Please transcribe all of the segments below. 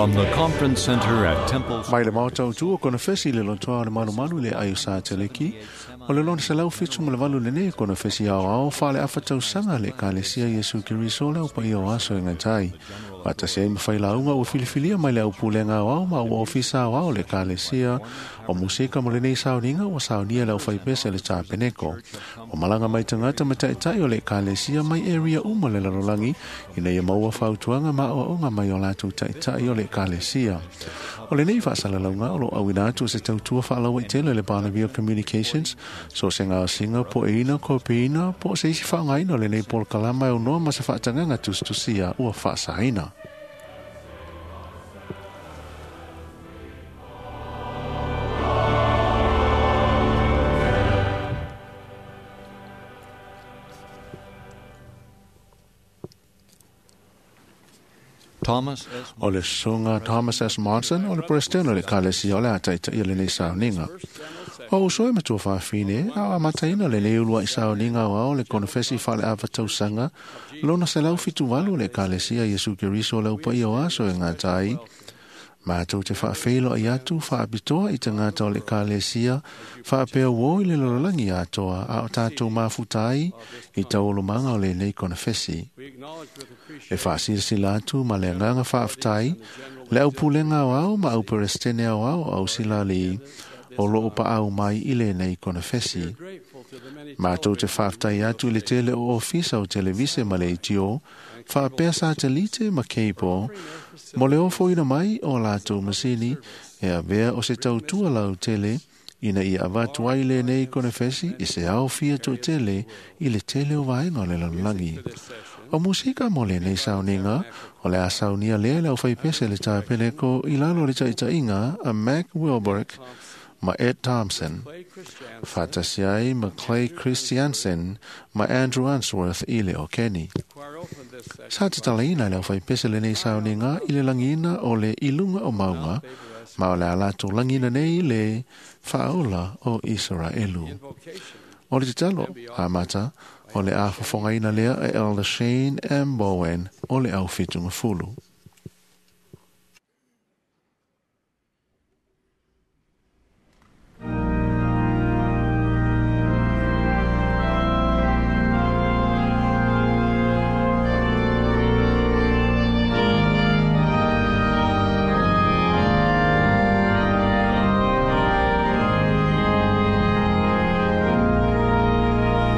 From the Conference Center at Temple... Mai le mautau tu kona fesi le lontoa le manu le ayo sa teleki. O le lona se lau fitu mo le valu le ne kona fesi ao fale afatau sanga le kalesia Yesu Kiriso le upa i o aso ingatai. Wata se ima whai launga o filifilia mai le au pulenga ao ma o ofisa ao le kalesia o musika mo le nei sauninga o saunia le au whai pese le tāpeneko. O malanga mai tangata ma tai o le kalesia mai area uma le lalolangi ina ia maua whautuanga ma o onga mai o latu tai o le kalesia. O le nei whaasala launga o lo awina atu se tautua whaalawa i tele le Barnabia Communications so se ngā singa po eina ko peina po se isi whaangaina o le nei pol kalama o noa ma se whaatanganga tustusia ua whaasaina. O le sunga Thomas S. Monson o le Preston o le kalesia o le ataita i le nei sauninga. O usoi matua whaafine, a mataina le leulua i sauninga o le konfesi whale awatausanga, lona se lau fitu walu le kalesia Yesu Kiriso le upa i o aso e ngā tai. Mātou te whaafeilo i atu, whaapitoa i te ngātau le kalesia, whaapea wo i le lololangi atoa a o tātou mafutai i taolo manga o le nei konfesi. E whaasirisi lātu ma le nganga whaaftai, le au pulenga au ma au perestene au sila li o loo pa au mai i le nei konfesi. Mātou te whaaftai atu le tele o ofisa o televise ma le itio, whaapea satelite ma keipo, mo le ofo ina mai o lātou masini, e a vea o se tautua lau tele, ina i avatu ai le nei konfesi, i se au fia to tele, i le tele o vaenga o le lalangi. O musika mo le nei sauninga, o le asaunia lea le au whaipese le tāpeneko i lalo le taitainga a Mac Wilberg ma Ed Thompson. Whatasiai ma Clay Christiansen ma Andrew Answorth i le o Kenny. Sa te talaina le au whaipese le nei sauninga i le langina o le ilunga o maunga, ma o le alato langina nei le whaola o Israelu. O le talo, a mata, o le awhawhongaina lea e Elder Shane M. Bowen o le au fitunga fulu.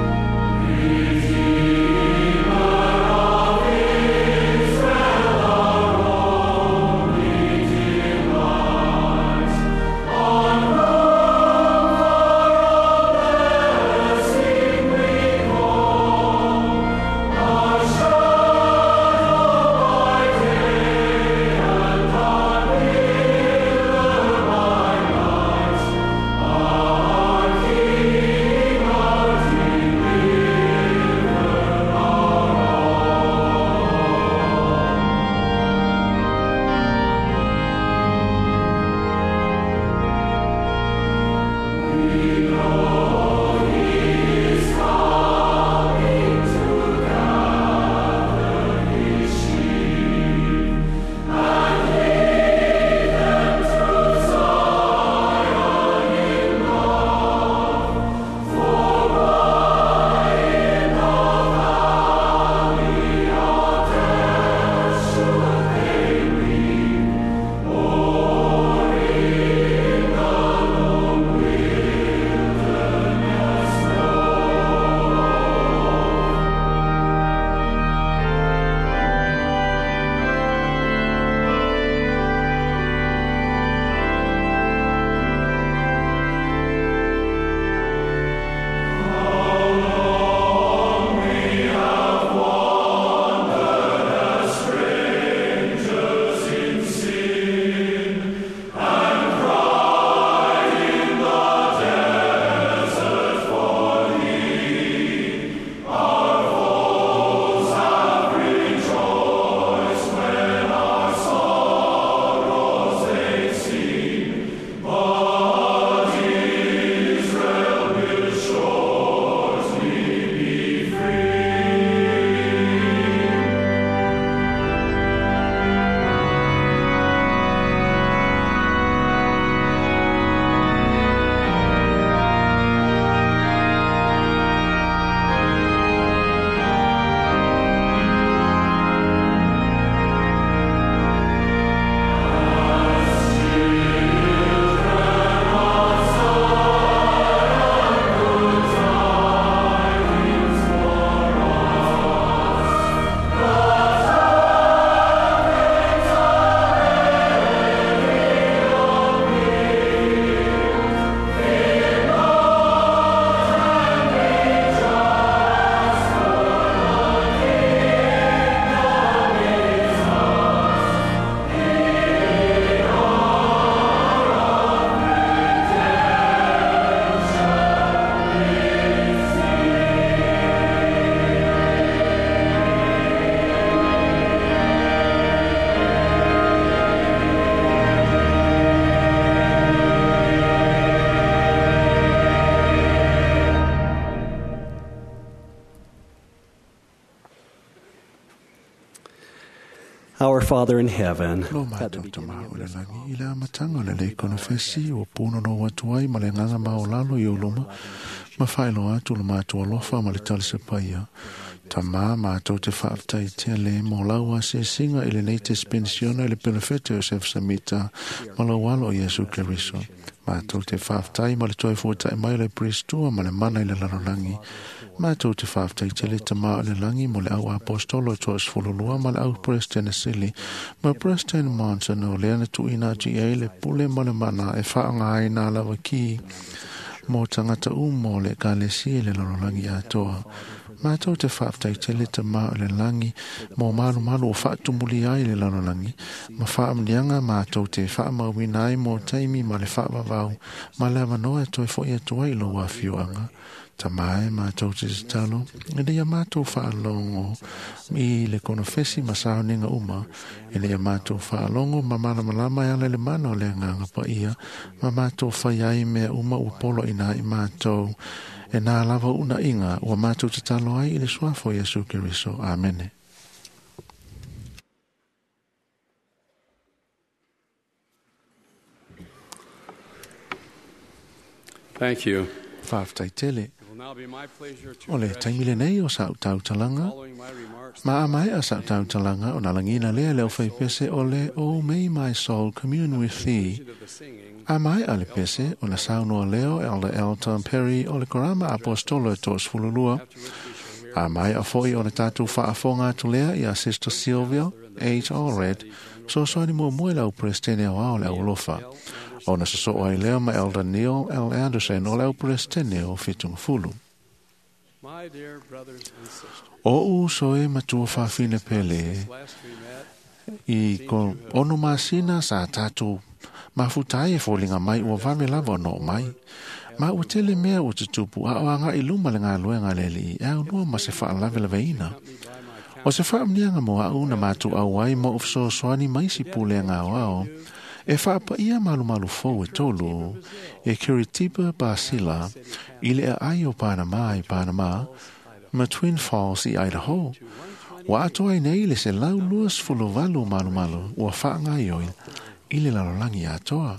Israel. Our Father in heaven, Lo mātou ta maha o le langi i le amatanga le le konofesi o puno no watuai ma le nganga maolalo i uluma ma whaelo atu le mātou alofa ma le talisa paia. Ta mātou te whaatai te le mo laua se singa i le Nates Pensiona i le Penefete o Sef Samita ma la walo o Yesu Keriso. Mātou te whaatai ma le toi fuata mai le Pristua ma le mana i le lalolangi. Mātou te whaatai te le tama le langi mo le au apostolo tuas fululua ma le au Preston Sili ma Preston Monson o le ana tuina GA le pule ma le mana e whaanga aina lawa ki mo tangata mo le kalesi le lalolangi atoa. Mātou te whaatai te le tama le langi mo malu o whaatumuli ai le lalolangi ma whaamnianga mātou te whaamawinai mo taimi ma le whaamavau ma le amanoa toi fo ia tuai lo wafioanga. Ta mai mātou te talo, e lea mātou whaalongo i le konofesi masao ninga uma, e lea mātou whaalongo ma malama i ala le mana o le nganga pa ia, ma mātou whaiai mea uma upolo ina i mātou, e nā lava una inga ua mātou te talo ai i le suafo Yesu Keriso. Amene. Thank you. Whaafitai tele. O le taimile nei o sau tau talanga. Ma a mai a sau tau talanga o nalangina lea leo whai pese o le O May My Soul Commune With Thee. A mai a le pese o na sau noa leo Elder Elton Perry o le Korama Apostolo e tos fululua. A mai a foi o le tatu whaafonga tu lea i a Sister Sylvia H. Allred so soani mua muela o Prestene o ao le aulofa. O na so ai leo ma Elder Neil L. Anderson o leo Prestene o fitung fulu. O soe matua whawhine pele i ko ono masina sa tatu mafutai e fōlinga mai ua vame lava no mai. Ma ua tele mea o te tupu a oanga i luma le ngā luenga leli e au nua ma se wha lave lave ina. O se wha amnianga mo au na matu au ai mo ufso soani mai si pule ngā wao e whaapa ia malu fōu e tolu e Curitiba Basila i le ai o Panama i Panama ma Twin Falls i Idaho. Wa atoa nei le se lau luas fuluvalu malu ua whaanga i oil i le lalolangi atoa.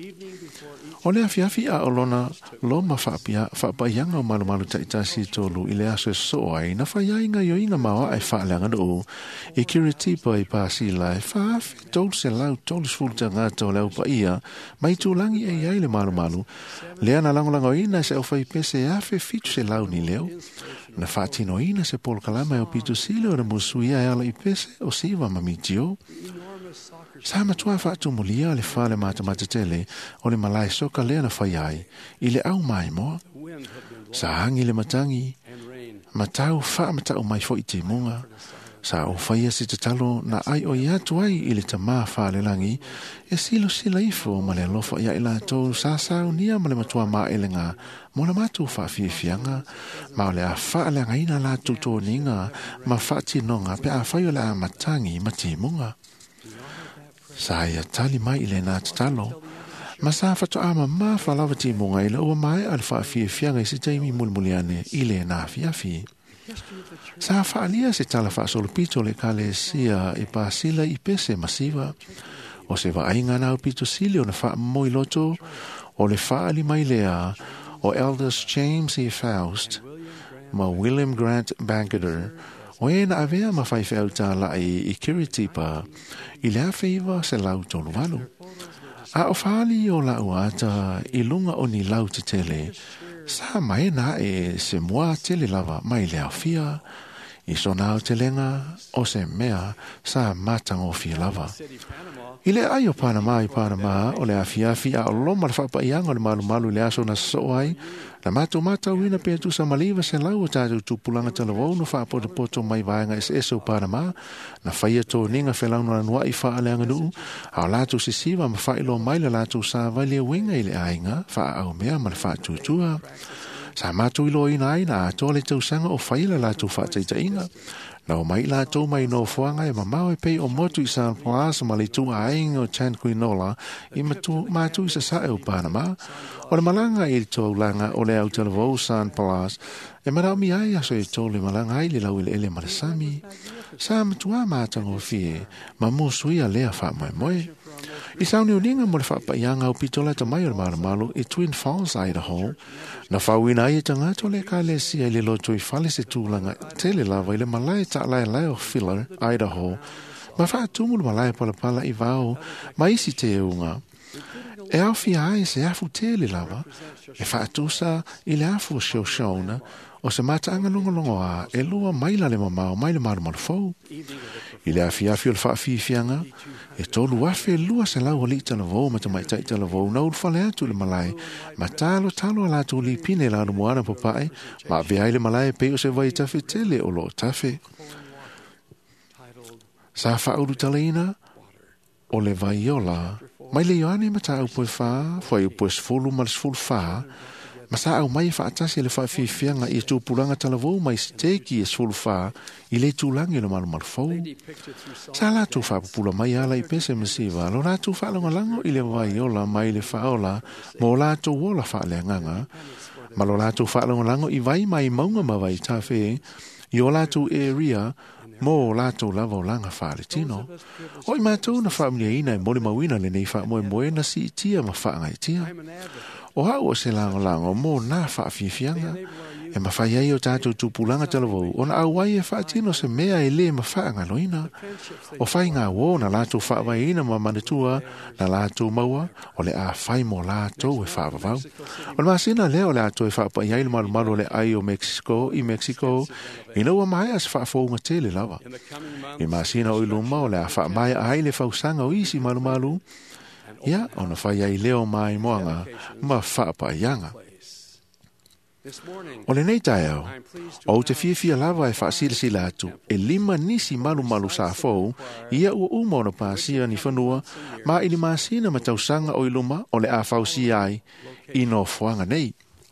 O le afiafi a olona lo ma whaapaianga o malu taitasi tolu i le aso e soai na whaiainga i oinga mawa ai whaaleanga do i Curitiba i Pasila e whaafi tolu se lau tolu sfulta ngata o lau pa ia mai tūlangi e iai le malu lea na langolanga o ina se au whai pese e afe fitu se lau ni leo na whaatino ina se polo kalama e o pitu sile o na musuia e ala i pese o siva mamitio. Sa matua whaatu mulia le whale mata tele o le malai soka lea na whaiai i le au mai moa. Sa hangi le matangi, matau matau mai fo i te munga. Sa o whaia si te talo na ai o iatu ai i le tamā whale langi e silo sila ifo ma le alofa ia i la tau sa sao nia ma le matua maa elenga mo na matu whaafiafianga ma o le a whaale ngaina la tuto ninga ma whaati nonga pe a whaio le a matangi ma te munga. Sa ia tali mai i le nā tatalo. Ma sa whato ama maa whalawa ti munga i le ua mai al whaafiafianga i si taimi mulmuliane i le nā fiafi. Sa whaalia se tala whaasolopito le kale sia i Pasila i pese masiva. O se waainga na upito sili o na wha moi loto o le whaali mai lea o Elders James E. Faust ma William Grant Banketer o e na avea ma whai whiauta lai i Curitiba i lea whiwa se lau tolu walu. A o whaali o lau ata i lunga o ni lau te tele sa mai na e se mua tele lava mai lea fia i sonao te lenga o se mea sa matango fia lava. I le ai o Panama i Panama o le afiafi a o loma le whapaianga o le malu le aso na soai na mata wina pe tu sa maliva se lau o tātou tupulanga talavou no whapoto mai vaenga es o Panama na whaia tō ninga whelaunu na nua i whaaleanga nuu a o lātou se siwa ma whailo mai le lātou sa vaile wenga i le ainga wha au mea ma le whatutua. Sa mātou ilo ina ina ato le tausanga o whaila la tau whaatai inga. Nau mai la tau mai no fuanga e mamau e pei o motu i San Plas ma le tu ainga o Chan Quinola i mātou i sa sae o Panama. O le malanga i tau langa o le au talavo San Plas e marau mi ai aso e tau le malanga ai le lau ele marasami. Sa matua mātanga o fie ma musui a lea wha mai moe. I sauni o linga mo le whapaianga o pitola ta mai o le maramalo i Twin Falls, Idaho. Na whawina ai e tangato le ka le si ai le loto i whale se tūlanga tele lava i le malai ta lai lai o Filler, Idaho. Ma whaatumu le malai palapala i vau ma isi te eunga. E au fia ai se afu tele lava e whaatusa i le afu o shona o se mata anga longolongo a e lua maila le mamao mai le maramalo fau. I le afiafi o le whaafifianga, e tolu afe lua se lau ali talavou ma tamai tai talavou na ulfale atu le malai, ma talo ala tu li pine la moana papai, ma veai le malai pe o se vai tafe tele o lo tafe. Sa whauru talaina, o le vaiola, mai le yoane ma ta upoe wha, fai upoe sfulu ma le sfulu wha, ma sa au mai whaatasi le whaafifianga i tūpuranga talavou mai si teki e sfulu wha, i le tūlangi le malu fau. Sa la tu whapupula mai ala i pese masiva, lo la tu whaalongalango i le vaiola mai le whaola, mo la tu wola whaaleanganga, ma lo la tu whaalongalango i vai mai maunga mawai tawhe, i o la tu area, mo la tu lava o langa whaale tino. O i mātou na whaamlia ina e mole mawina le nei whaamoe na si itia ma whaangai tia. O hau o se lango mo na whaafifianga, e mawhai ai o tātou tūpulanga talavou, o na auai e whaatino se mea e le mawhaanga loina. O whai ngā wō na lātou whaawai ina ma manatua, na lātou maua, o le a whai mo lātou e whaavavau. O le masina leo le atou e whaapai ai le malu le ai o Mexico, i naua mai as whaafounga tele lava. I masina o iluma o le a whaamai ai le whausanga o isi malu, ia, o na whai ai leo mai moanga, ma whaapaianga. O le nei tae au, o te fia lava e whaasilsila atu, e 5 nisi malu sa fou, ia ua uma na pāsia ni whanua, ma ili māsina ma tausanga o iluma o le a whausi ai, i no whuanga nei.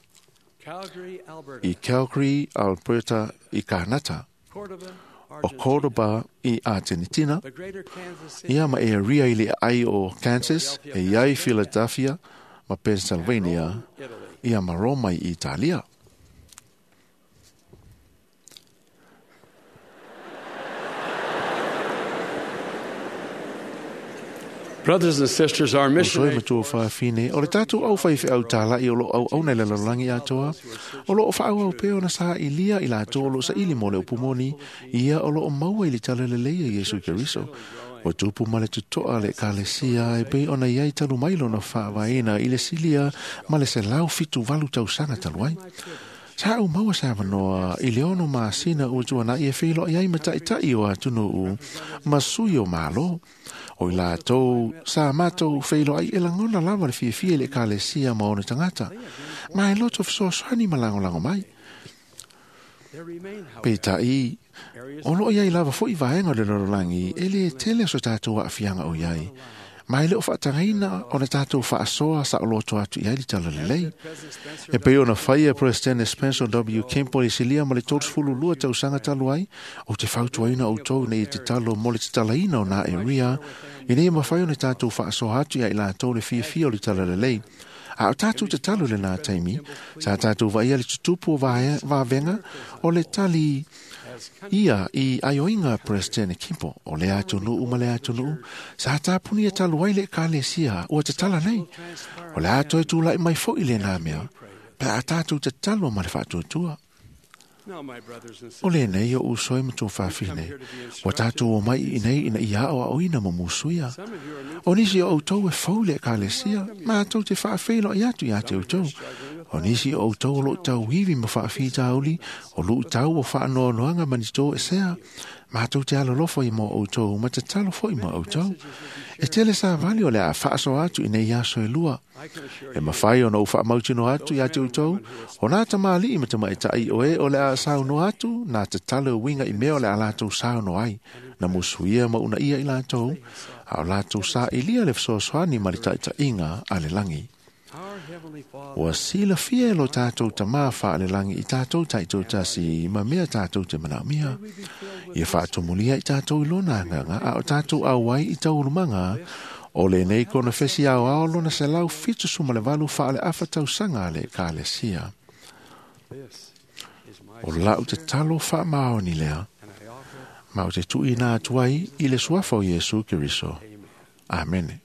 I Calgary, Alberta, i Kanata, o Cordoba i Argentina, ia ma e ria ili ai o Kansas, e iai Philadelphia, ma Pennsylvania, ia ma Roma i Italia. Brothers and sisters, our mission o le tatu au fai au tala i o lo au nei le langi atoa o lo fa au pe ona sa ilia ila to lo sa ili mole upumoni ia o lo maua ili tala le Yesu Keriso o tupu male tuto ale kalesia e pe ona ia talu mailo na fa vaina ile silia male se lau fitu valu tau sanga taluai. Sa au maua sa vanoa i leono maasina ua tuana i e whilo i ai matai o atunu u masui o malo. O i la tau sa matou whilo ai e langona lava le fie le kalesia ma ona tangata. Ma e lot of soaswani malango mai. Peta i o lo iai lava fo i vaenga le lorolangi e le tele so tātou a fianga o iai. Ma ele o whaatangaina o na tātou whaasoa sa o loto atu i aili tala lelei. E peo na whaia President Spencer W. Kempo i silia ma le tōtsfulu lua tau sanga talu ai, o te whautuaina o tau nei te talo mo le te talaina o na e ria, i nei ma whaio na tātou whaasoa atu i aila tau le fia o le tala lelei. A o tātou te talo le nā taimi, sa tātou vaia le tutupu o vavenga o le tali ia i aioinga President Kempo o le atunu ma le atunu sa tapuni e talu ai le kalesia o te tala nei o le ato e tula i mai fo i le nā mea pe a tātou te talo ma le whaatuatua. O le nei o usoi matu whawhine o tātou o mai i nei ina ia o a oina ma musuia. O nisi o autou e fau le kalesia ma atou te whaawhilo i atu autou. O nisi o autou lo tau hivi ma whaafi tauli o lu tau o whaanoa noanga manito e sea ma atou te alolofo i mo autou ma te talo fo i mo autou. E tele sa vali o le a whaaso atu i nei aso e lua. E mawhai o nou whaamautino atu i atu autou, o nā ta maali i matama e tai o e o le a sao no atu, nā te tale o winga i mea o le a lātou sao no ai, na musuia ma una ia i lātou, a o lātou sa i lia le fso swani ma le tai ta inga a le langi. Ua sila fia lo tātou ta maa wha le langi I tātou taito tasi ma mea tātou te mana mia. Ia wha tumulia I tātou ilona nganga a o tātou awai I tau urumanga o le nei kona fesi au ao lona se lau fitu suma le walu wha le afa tau sanga le ka le sia. O lau te talo wha mao ni lea. Ma o te tui nā tuai I le suafa o Yesu Kiriso. Amen.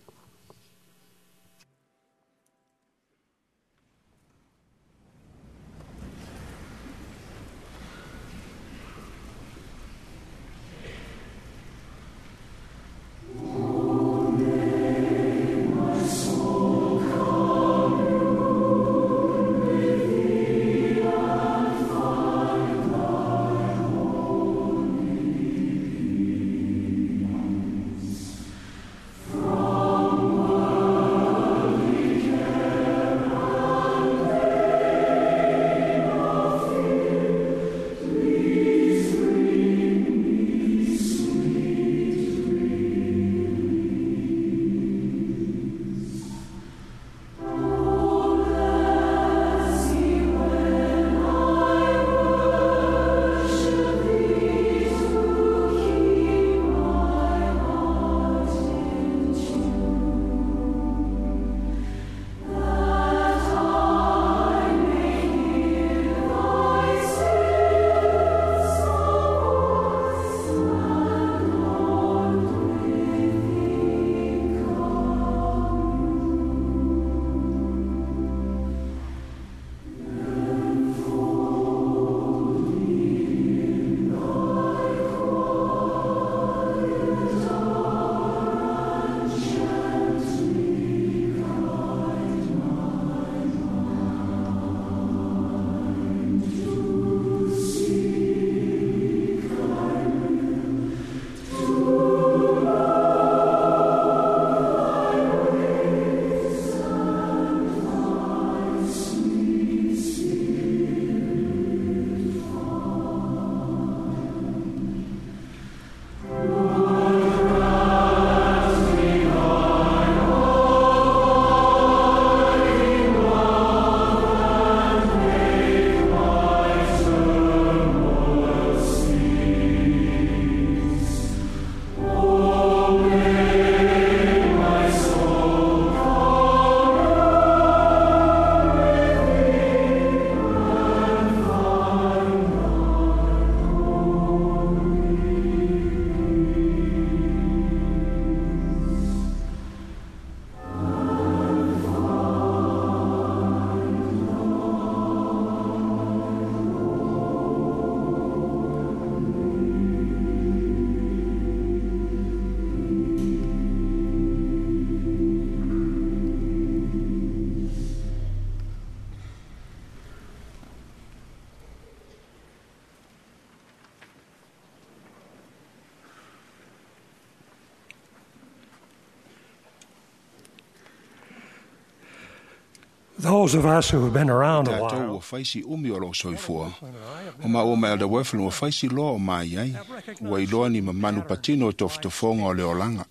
Those of us who have been around a Tātou while ua whaisi umi o lo soifua. O ma o Elder Weflin ua whaisi loa o mai ai. Ua iloa ni ma manu patino o tofutofonga o leolanga.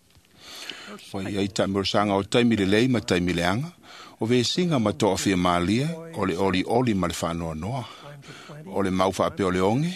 Ua iai tamirosanga o taimi le lei ma taimi le anga. O ve singa ma toa fia maalia o le oli ma le whanoa noa. O le mauwha ape o le onge.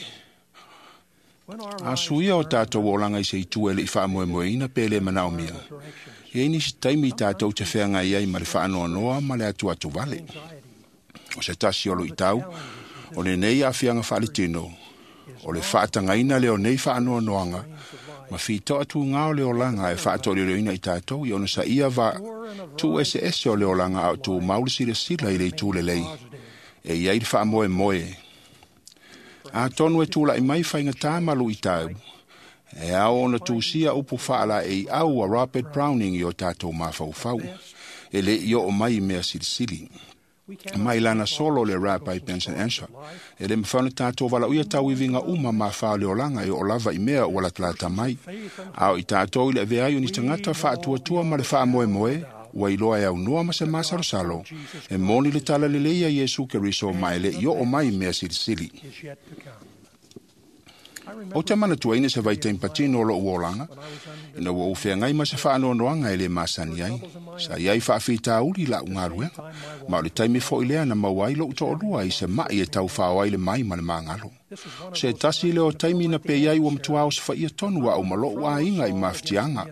A suia o tātou o langa I se itue le I wha moe moeina pe le manao mia. Ia ni si taimi tātou te whenga iai ma le whaanoa noa ma le atu vale. O se tasi o lo I tau, o le nei a whianga whale tino. O le whaatangaina leo nei whaanoa noanga, ma whito atu ngā o leo langa e whaatori leo ina I tātou, I ona sa ia va tu SS o leo langa au tu mauli sila I le tu le lei. E iai le wha moe moe. A tonu e tūla I mai whainga tāmalu I tau, e au ona tūsia upu whaala e au a Robert Browning I o tātou mawhau. E le I o mai mea silisili. Mai lana solo le Rabbi Benson Answer. E le mwhana tātou wala uia tau I vinga uma mawhao leo langa I o lava I mea wala tlata mai. Au I tātou I le veaio ni tangata whaatua ma le wha moe moe, ua iloa e au noa ma se masarosalo. E moni le tala le leia Yesu Keriso mai le I o mai mea silisili. O te mana tuaina se vai teim patino o lo uolanga. Ina ua ufea ngai ma se whaanoanoanga e le masani ai. Sa iai whaafita uli la ungaruenga. Ma o le taimi fo ilea na mawai lo uto olua i se mai e tau whaawai le mai ma le mangalo. Se tasi leo taimi na pe iai wa mtuao se whaia tonu wa umalo ua inga i maftianga.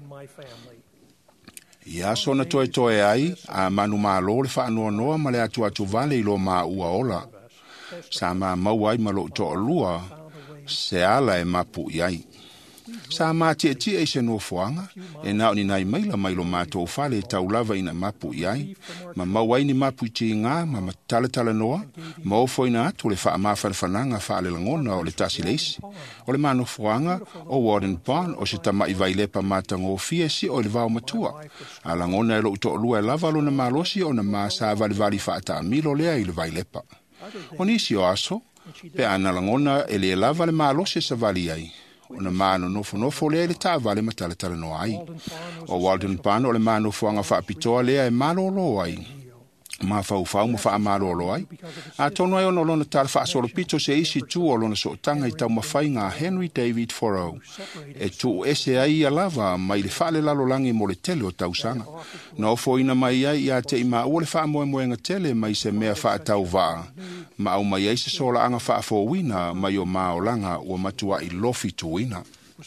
Ia sona toe ai a manu malo le whaanoanoa ma le atu vale i lo maa ua ola. Sa ma mawai ma lo uto olua se ala e mapu iai. Sa ma tia e se no fuanga, e nao ni nai maila mailo mātou whale e tau lava ina mapu iai, ma mawai ni mapu iti ngā, ma tala noa, ma ofo ina atu le wha mawhanwhananga whaale langona o le tasi leisi. O le mano fuanga, o Warden Pond, o se tama i vailepa mātango o fie si o le vau matua. A langona e lo uto olua e lava lo na malosi o na maa sa vali whaata amilo lea i le vailepa. O nisi o aso, pe ana langona e le lava le malosi sa vali ai. Ona mano nofo lea le taa vale matala no ai. O Walden Pano o le mano fuanga whaapitoa lea e malolo ai. Ma fau mo wha malolo ai. A tono ai ono lona tala wha solo pito se isi tu o lona sootanga i tau mawhai ngā Henry David Thoreau. E tu ese ai a lava mai le whaale lalolangi mo le tele o tausanga. Na ofo ina mai ai a te ima ua le wha moe tele mai se mea wha tau vaa. Ma au mai ai se sola anga wha fo wina mai o maolanga ua matua i lofi tuina.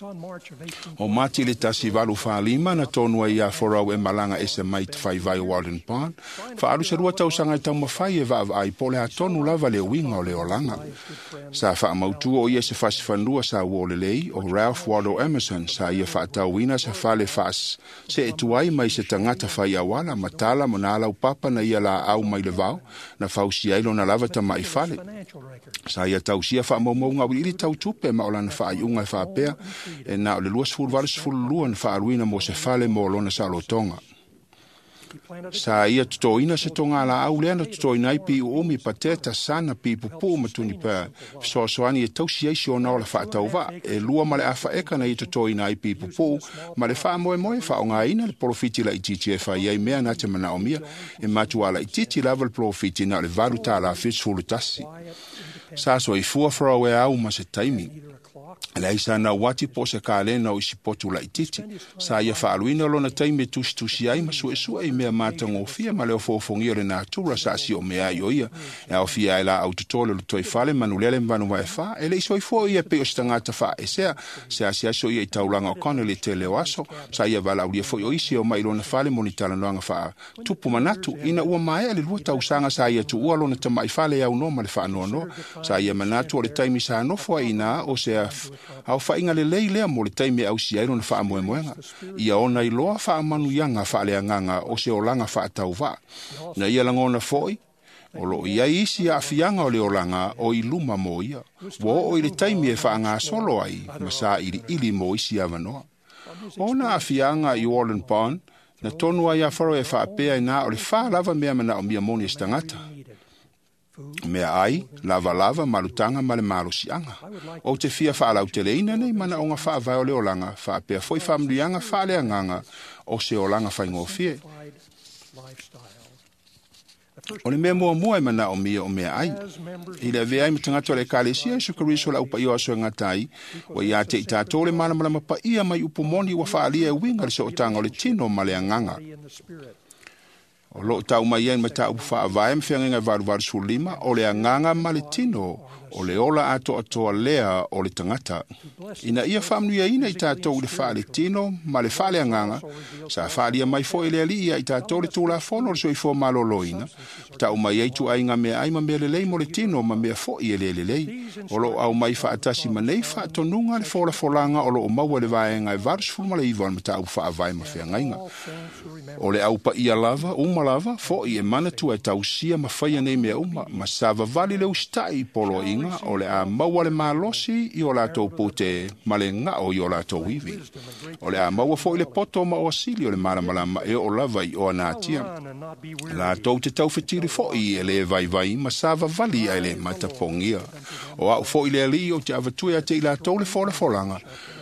O mati le tasi valu whaalima na tonua ia Thoreau e malanga e se mai te whai vai Walden Pond. Whaaru se rua tausanga i tau mawhai e vaawa ai pole a tonu lava le winga o le olanga. Sa wha mautua o ia se whasiwhanua sa uole lei o Ralph Waldo Emerson sa ia whaatau wina se whale whaas. Se e tuai mai se tangata whai awala matala mo nālau papa na ia la au mai le vau na whausi ailo na lava ta mai whale. Sa ia tausia wha maumaunga wili tau tupe ma olana wha iunga e whaapea e na o le luas fulua na whaaruina mo se whale mo lona sa lotonga. Sa ia tutoina se tonga la au lea na tutoina i pi umi pateta sana pi pupu matuni pa soani e tausi eisi o naola whaatau wa e lua ma le awha eka na i tutoina i pi pupu ma le wha moe wha o ngā ina le profiti la i titi e wha iei mea na te mana o mia e matua la i titi lava le profiti na le varu tā la fitsfulu tasi. Sa so i fua Thoreau e au ma se taimi. Le aisa na wati po se kālena o isi potu la i titi. Sa ia whaaluina lona taime tusi ai ma sue i mea mātango o fia ma leo fofongia le nātura sa si o mea i o ia. E au fia e la au tutole lo toi whale manulele mbanu vai wha. E le iso i fua ia pe o stangata wha e sea. Se asi aso ia i taulanga o kone le te leo aso. Sa ia vala ulia fo i o isi o mai lona whale monitala noanga wha. Tupu manatu ina ua mai le lua tausanga sa ia tu ua lona tamai whale au no ma le wha no. Sa ia manatu o le taimi sa nofua ina o sea au whainga le lea mo le taime au si airo na wha moenga. Ia ona i loa wha manu ianga wha lea nganga o se o langa wha tau wha. Na ia langona foi, o lo ia isi a fianga o le o langa o i luma mo ia. Wo o i le taime e wha ngā solo ai, ma sa ili mo isi avanoa. Ona a fianga i Walden Pond, na tonua ia wharo e wha apea i nā o le wha lava mea mana o mia moni estangata. Mea ai, lava, malutanga, male malosianga. O te fia whaalau te leina nei, mana o ngā whaavai o le olanga, whaapea foi whamrianga, whaaleanganga, o se olanga whaingofie. O le mea mua mana o mea ai. I le vea ai matangata o le kālesia, su kariso la upa ioa soe ngatai, wa ia te i tātou le malama pa ia mai upumoni wa whaalia e winga le so otanga o le tino maleanganga. O lo tau mai ai mata ufa vai mfenga varu sulima o le anganga maletino o le ola ato lea o le tangata. Ina ia whamnuia ina i tātou le whaaletino ma le whaaleanganga sa whaalia mai fo ele ali ia i tātou le tūla whono le soi fo maloloina. Tau mai ai tu ainga mea ai ma mea le lei mo le tino ma mea fo i ele lei. O lo au mai whaatasi ma nei whaatonunga le fola folanga o lo o maua le vaenga e varu sfuma le iwan mata ufa vai ma whengainga. O le au pa ia lava, lava, fo i e mana tu e tausia ma whaia nei mea ma sava vali le ustai polo inga o le a maua le malosi i o lato pote ma le nga o i o lato wivi. O le a maua fo i le poto ma o asili o le malamalama e o lava i o anatia. Lato te tau whetiri fo i e le vai ma sava vali e le matapongia. O au fo i le ali o te avatue a te i lato le fola folanga.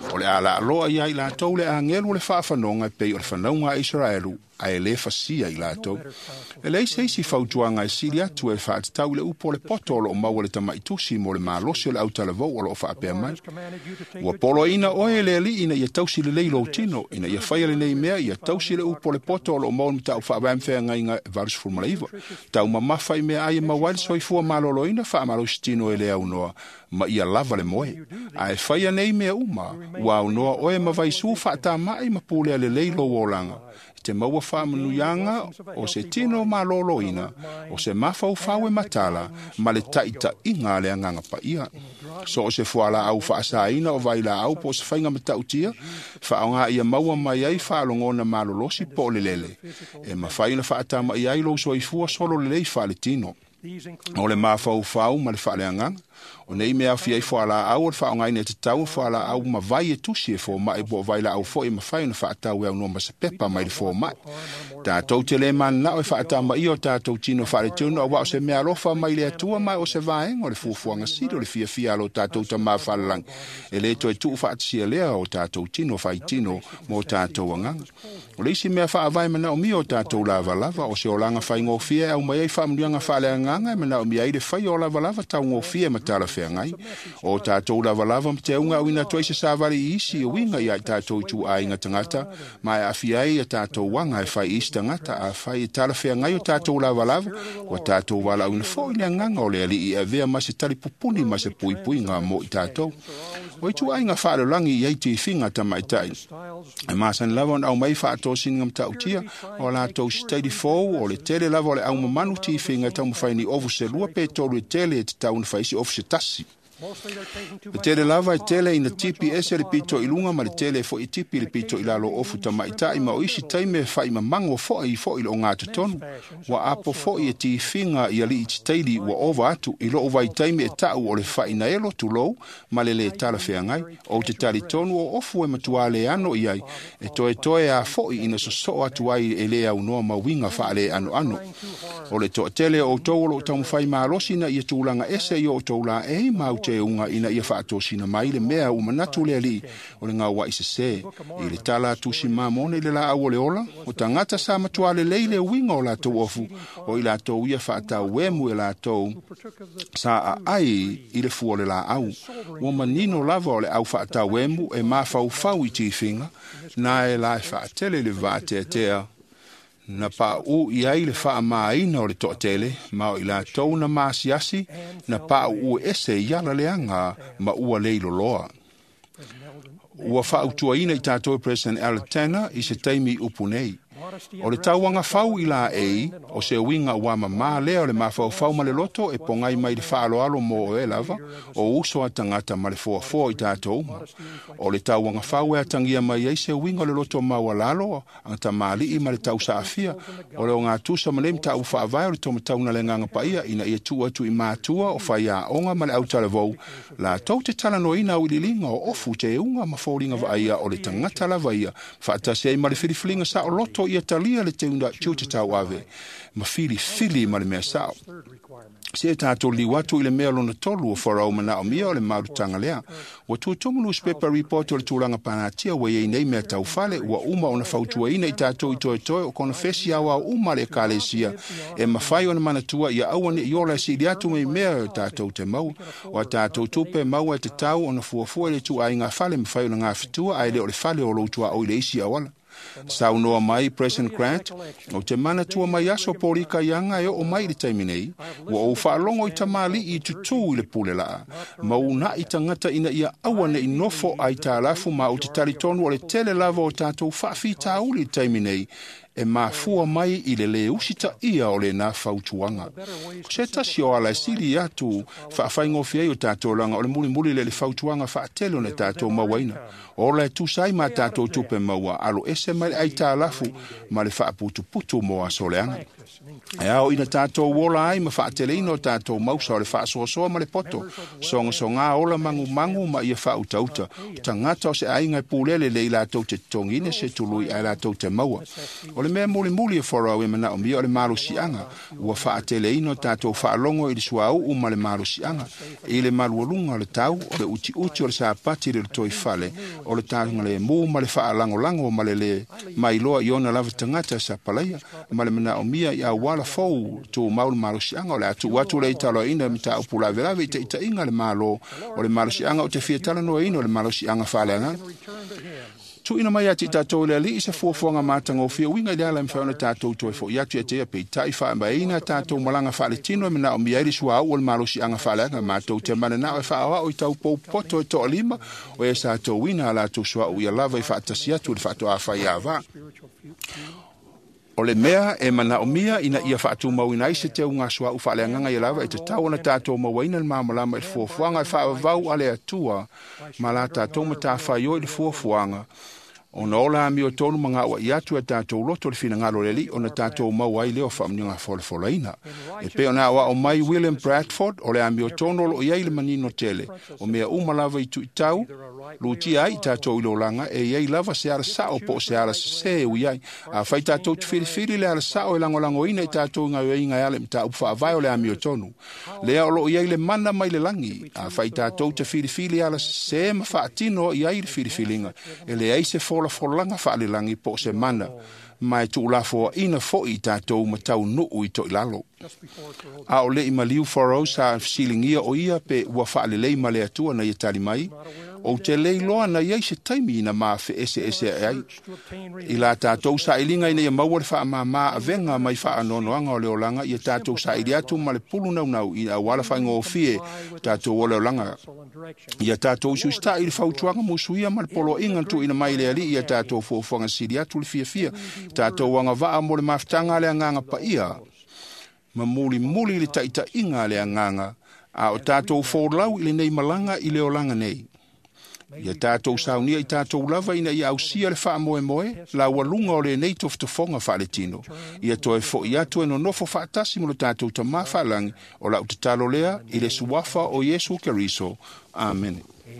O le ala loa ia I lātou le angelu le whaafanonga pei o le whanaunga Israelu ai le fasia I lātou. E lei seisi fautuanga e siri atu e whaatitau le upo le potolo o maua le tamaitusi mo le malosi o le autalevou o lo whaapea mai. Ua polo ina oe le ali ina ia tausi le leilo tino, ina ia whaia le nei mea ia tausi le upo le potolo o maua mi tau whaabamfea ngai nga varus fulmalaiva. Tau mamawhai mea aia mawali soifua malolo ina whaamalosi tino e le au noa, ma ia lava le moe. Ai whaia nei mea uma, ua au noa oe mawaisu whaata mai ma pulea le leilo o langa. Te maua whaamanuyanga o se tino malolo ina, o se mawhau matala, ma le taita inga le anganga pa ia. So o se fuala au whaasaina o vaila au po se whainga matautia, whaonga ia maua mai ai whaalongona malolosi po le lele. E mawhaina whaatama i ai lo soifua solo le lei whaale tino. O le mawhau ma le whaale anganga. O nei mea fia I whaala au al whaonga ina te tau whaala au ma vai e tusi e fo mai bo vaila au fo e ma whai na whaatau e au no ma se pepa mai le fo mai. Tātou te le man na o e whaatau ma I o tātou tino whaare tunu au wao se mea lofa mai le atua mai o se vaeng o le fuafuanga sido le fia alo tātou ta maa whalalang. E le to e tuu whaatisia lea o tātou tino whai tino mo tātou anganga. O le isi mea whaavai mana o mi o tātou lava o se o langa whai ngō fia au mai ei whaamurianga whaale anganga mana o mi aile whai o lava tau ngō fia matala ngai o tātou lava te unga o ina toi se sāwari isi o winga I tātou tu a inga tangata mai a fiai a tātou wanga e whai isi tangata a whai tala whea ngai o tātou lava o tātou wala una fōi lea nganga o lea li I a vea ma se tali pupuni ma se pui ngā mo I tātou o I tu a inga whaare langi I te whinga tamaitai e māsan lava on au mai whaato singa mtautia o lātou steady fōu o le tele lava o le au mamanu te whinga tau mwhaini ofu se lua pe tolu e tele e te tau na whaisi ofu se tasi. Le tele lava e tele ina TPS le pito I lunga ma le tele fo I tipi le pito I lalo ofu tamaitai ma o isi taime whai ma mango fo I lo ngātu tonu wa apo fo I e ti whinga I ali I teili wa ova atu I lo ova I taime e tau o le whai na elo tu lou ma le tala whea ngai o te tali tonu o ofu e matuale ano I ai e toe a fo I ina so atu ai e le au noa ma winga whaale ano o le toa tele o tau tamu whai ma losina I e tūlanga ese I o tūla e mau te unga ina ia whaatosina mai le mea umanatu le ali o le ngā wa se I le tala tusi mamone le la au le ola o tangata sa matua le leile winga o la tau ofu o I la tau ia whaatau wemu e la tau sa ai I le fua le la au o manino lava o le au whaatau wemu e mawhau I ti whinga na e la whaatele le vātea tea na pa u I ai le wha maaina o le to'atele, ma o I la tau na maasiasi, na pa u ese iala leanga ma ua leilo loa. Ua wha utuaina I tātou President Al Tanner I se taimi upunei. O le tauanga whau I la o se winga ua ma lea o le mawhau ma le loto e pongai mai le whaaloalo mo o e lava o uso a tangata ma le fua I tātou uma. O le tauanga whau e atangia mai ei se winga o le loto maua lalo ang tamali I ma le tau saafia o le o ngā tusa ma lem tau whaavai o le tomatauna le nganga paia ina ia tu atu I mātua o whaia onga ma le autale vau la tau te tala no ina o ililinga o ofu te unga ma fōringa vaia o le tangata la vaia whaatase ai ma le whiriwhiringa sa o loto ia talia le te unda tiuta tau ave ma fili ma le mea sao. Se tātou liwatu I le mea lona tolu o wharau mana o mia o le marutanga lea. Wa tuatomunu uspepa report o le tūranga panatia wa iei nei mea tau whale wa uma o na whautua ina I tātou I toe o kona whesi awa o uma le kālesia e mawhai o na manatua I awane I ola si iliatu mei mea o tātou te mau o tātou tupe mau e te tau o na fuafua le tu ai ngā whale mawhai o na ngā whitua ai le o le whale o loutua o ile isi awala. Sau noa mai President Grant o te mana tua mai aso porika ianga e o mai le taiminei wa o whaalongo I tamali I tutu I le pule laa ma una I tangata ina ia awane I nofo ai tālafu ma o te taritonu o le tele lava o tātou whaafi tāuli taiminei e mafua mai I le usita ia o le nā whautuanga. Se tasi o ala siri atu whaafai fiei o tātou langa o le muli le whautuanga whaatelo na tātou mawaina. O le tusai ma tātou tupe maua alo ese mai ai tālafu ma le whaaputu mo a soleanga. E ao ina tātou wola ai ma whaatele ino tātou mausa o le whaasoasoa ma le poto. Songa ngā ola mangu ma ia whautauta. Tangata o se ainga pūlele le I lātou te tongine se tului ai lātou te maua. O le mea muli e fora e mana o mia o le malosianga ua faateleina tatou faalongo i le suau ma le malosianga i le malualunga o le tau o le uti o le sapati le toi fale o le tāunga le mū ma le faalango ma le mailoa i ona lava tangata sa palaia ma le mana o mia i a wala fau tu maul malosianga o le atu le italo ina mita upula velave ita inga le malo o le malosianga o te fiatala no ina o le malosianga faleanga tu ina mai ati tātou le ali isa fuafuanga mātanga o fia winga i leala mwhaona tātou toi fo iatu e te pei tai wha mba eina tātou malanga whaale tino e mana o miairi sua au o le malosi anga whaaleanga mātou te mana na o e whaawa o i tau pou poto e toa lima o e sa tau wina ala tau sua u i alava i whaatasi atu le whaato a whai awa. O le mea e mana o mia ina ia whaatu mau ina ise te unga sua u whaaleanganga i alava e te tau na tātou mawaina le māmalama i fuafuanga i whaavau ale atua ma la tātou ma tā whaio i le fuafuanga. Ona ola mi o tonu mga wa iatu e tātou loto le fina ngalo leli ona tātou mau ai leo whamninga folaina. E pe ona wa o mai William Bradford o le ami o tonu lo iai le manino tele o mea umalava i tu i tau luti ai tātou ilo langa e iai lava se ala sao po se ala se u iai a whai tātou te whiri le ala sao e langolango ina i tātou ngā inga ale mta ufa avai o le ami o tonu. Lea o lo iai le mana mai le langi a whai tātou te whiri ala se ma whaatino iai le whiriwhiringa e le ai se folanga whaalilangi po se mana, mai tu ulafo ina fo i tātou ma tau nuu i to ilalo. A o le i maliu forau sa silingia o ia pe ua whaalelei ma le atua na i tali mai, o te lei loa na iai se taimi na maa fe ese ai. I la tātou sa ilinga ina i maua le wha maa avenga mai wha anonoanga o leolanga i tātou sa ili atu ma le pulu nau i a wala wha ingo fie tātou o leolanga. I a tātou susta i le whautuanga musuia ma le polo inga tu ina mai le ali i a tātou fuafuanga siri atu le fia. Tātou wanga waa mo le maftanga le anganga pa ia. Ma muli le taita inga le anganga a o tātou fōlau i le nei malanga i leolanga nei. Ia tātou saunia i tātou lava ina i ausia le wha moe, la walunga o le nei toftofonga whaale tino. Ia toe fo i atu e no nofo whaatasi mo le tātou ta mawhalangi o la utatalo lea i le suwafa o Yesu Keriso. Amen.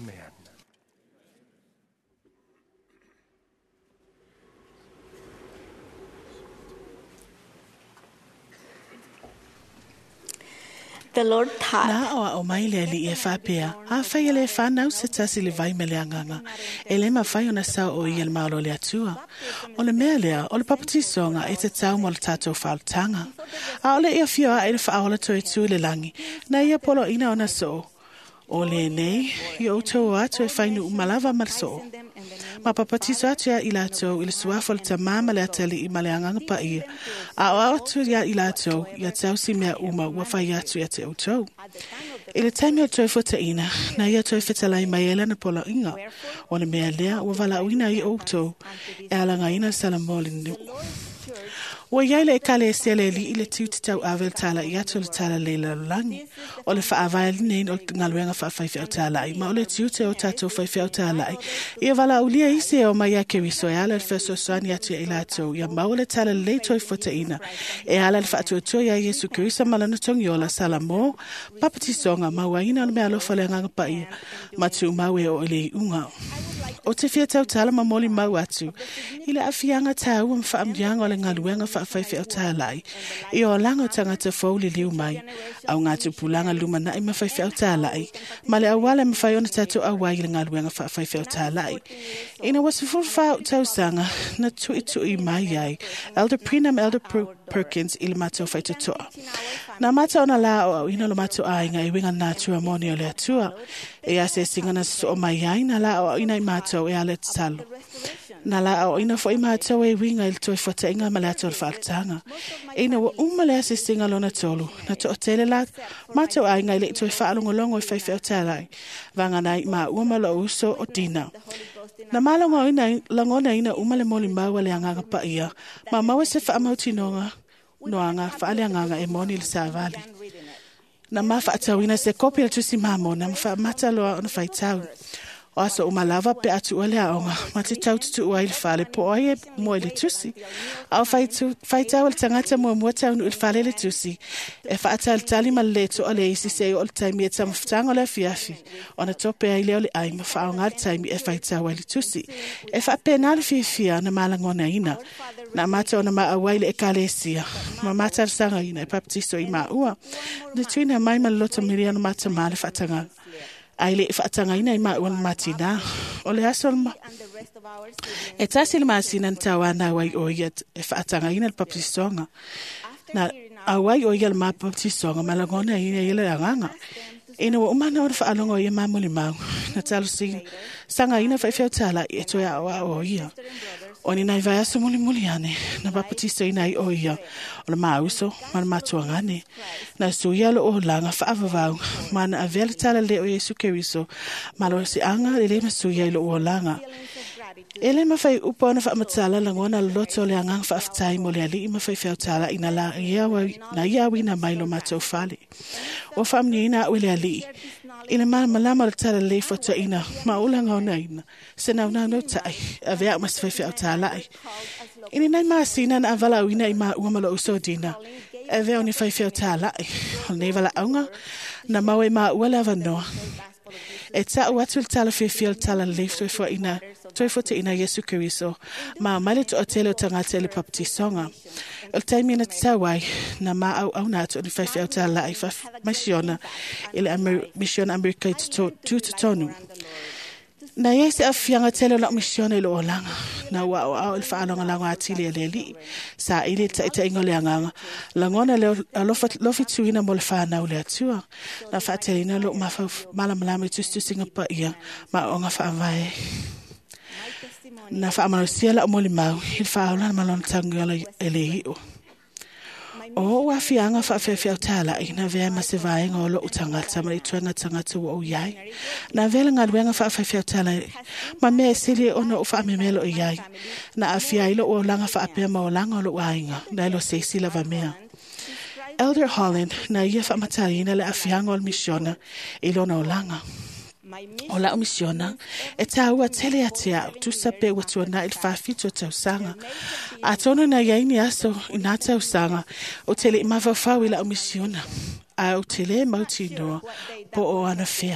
The Lord taught. Na o mai le li e whapea. A whai le whanau se tasi le vai me le anganga. E le ma whai ona sau o i el maolo le atua. O le mea lea, o le papatisonga e te tau mo le tātou whaotanga. A o le ia fioa e le whaola toi tu le langi. Na ia polo ina ona so. O le nei, i o tau atu e whainu umalava mar so. Ma papatiso atu ia i latou i le suafo le tamama le atali i male anganga pa ia. A o atu ia i latou ia tau si mea uma ua whai atu ia te outou. I le taimi o toi fota ina, na ia toi fetalai mai ele na pola inga. O le mea lea ua wala uina i outou e alanga ina salamoli nu. Ua iaile e kale e sele li i le tiuti tau avel tala i atu le tala leila langi. O le whaavai nein o ngaluenga whaafaifi au talai, ma o le tiuti o tatou whaifi au talai. Ia wala ulia isi e o mai a keriso e ala le feso soani atu e ilatou, ia mau le tala le toi fota ina. E ala le whaatua tua ia Yesu Kirisa malana tongiola salamo, papatisonga maua ina le mea lofa le nganga pa ia, matu mau e o ele unga. O te fia tau tala ma moli mau atu, ile a fianga tau am whaamdianga o le ngaluenga whaafaifi au talai. I o langa tangata fauli liu mai, au ngatu pulanga luma na i mawhaifi au talai, ma le awale mawhai ona tatu awai le ngaluenga whaafaifi au talai. Ina wasu furfa tau sanga na tui mai ai, Elder Prenam, Elder Perkins i le matau whaitatoa. Na mata ona la o ina lo matau ainga i winga natua moni o le atua, e ase singa na so mai ai na la o ina i matau e ale talo. Na la o ina fo i matau e winga il toi fota inga ma le atua le whaatanga. Ina wa umale ase singa lo na tolu, na to o tele la matau ainga i le toi whaalongolongo i whaifi au talai, vanga nai ma uamalo uso o dina. Na malonga ina langona ina umale moli maua le anganga pa ia, ma maua se whaamautinonga, noanga whaaleanganga e moni le savali. Na mawha atawina se kopi al tusi mamo na mawha mataloa ona whaitau. O aso umalava pe atu ole aonga. Mati tau tutu ua ili fale po oie mo ili tusi. Au faitau al tangata mua tau nu ili fale ili tusi. E faata al tali maleto ole isi se o taimi e tamaftanga ole fiafi. Ona tope ai leo le ai ma fao ngal taimi e faitau ili tusi. E fa pena le fifia na malangona ina. Na mata ona ma awaile e kalesia. Ma mata al sanga ina e baptiso i maua. Na tuina mai malota miriana mata male fatanga. Aile fatanga ina i maua matina. Ole asolma. E tasil masina ntawana wai oyet e fatanga ina le baptisonga. Na awai oyel ma baptisonga malangona ina ile anganga. Ina wa umana ora faalongo ia mamuli mau. Na talo si sanga ina fa tala e toya wa oia. Oni nai vai aso muli ane. Na baptiso ina i oia. Ola mauso, mana matuangane. Na suia lo o langa fa avavau. Mana avele tala le o Yesu Keriso. Malo si anga le masuia lo o langa. Ele mafai upona fa matala langona loto le angang fa aftai mo le ali mafai tala ina la yawi na mailo mato fale. O famni ina wele ali. Ina malama tala le foto ina maulanga ona ina. Sena una no tai avea mas fai tala. Ina nai masina na avala ina ima umalo usodina. Avea oni fai tala. Ne vala aunga na mawe ma wala vanoa. E ta watu tala fai tala le fo ina. Toi fote ina Yesu Keriso, ma male to otele tangata le baptisonga. El taimi na tawai na ma au nato ni fai tala ai fa misiona ile mission America to tonu. Na yesi afianga tele la misiona ile olanga. Na wa il fa alanga langa atili leli. Sa ile ta ingole anga. Langona le lofi tuina mol fa na ule atua. Na fa telina lo ma fa malamlame tu Singapore ia ma onga fa vai. Na fa amanosia la moli mau il fa ola malon tangola eleo o wa fianga fa tala ina ve ma se vai ngolo utanga tsama itwenga tanga tu o yai na vele ngalwenga fa tala ma me sili ono fa memelo yai na afia ilo o langa fa ape ma olanga lo wainga na lo se sila va mea Elder Holland na ia fa matarina le afianga ol missiona ilo na olanga Ola misiona e taua tele atea tu sape watu na il fafito tausanga atona na yaini aso ina tausanga o tele mavafau ila misiona a o tele mautino po o ana fea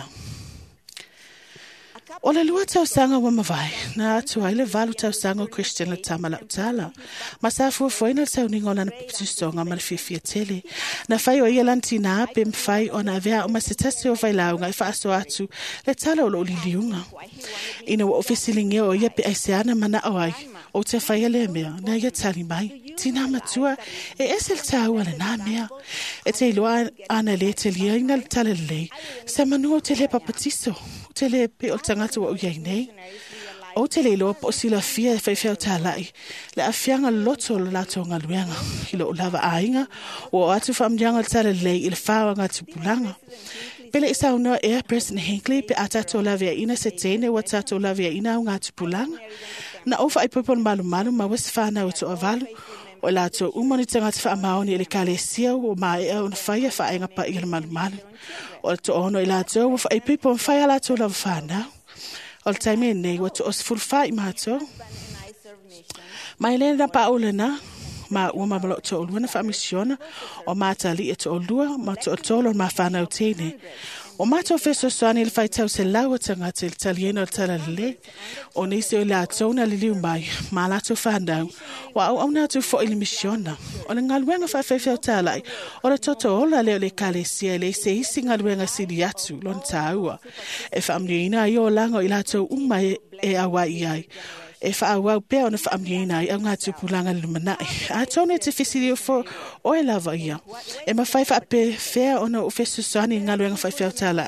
Ola lua tausanga wa mavai na atu aile valu tausanga Christian la tamala utala masafu foina tauningo na pisonga malfifia tele na fai o yelanti na ape mfai ona vea o masitasi o vai launga ifa aso atu le tala o liliunga ina wa ofisilinge o yepe aiseana mana awai o te fai le mea na ia tali mai tina matua e esel tau ala na mea e te iloa ana le te lia ina tala le se manu o tele papatiso tele pe o tangata wa uyai nei. O tele ilo po sila fia fai talai. Le afianga loto la tonga luenga. Ilo lava ainga. O atu famjanga tala lei il fawa ngati pulanga. Pele isa unoa Air President Hinckley pe atato lavia ina setene wa tato lavia ina ngati pulanga. Na ofa ipopon malu ma wesfana o to avalu. O la to umoni tangata fa amaoni ele kalesia o mai e on faya fa ainga pa il malu. O to ono ila to wa fa people fa la to la fana o time nei wa to os full fa ma to mai le na pa olena ma o ma blo to oluna fa misiona o ma tali to olua ma to tolo ma fana o tene o ma to feso sani il fa tau se la o tanga til italiano tala le o ni se la to na li mai ma la to fanda wa o na to fo il misiona o ngal wenga fa fe tala o le toto ola le kalesia le se singa wenga sidiatu lon taua e famina yo lango ila to umai e awai ai e fa wa pe ona famina ai nga tu pulanga lumana a tone te fisili fo o e lava ia e ma fa pe fe ona o fesu sani ngal wenga fa tala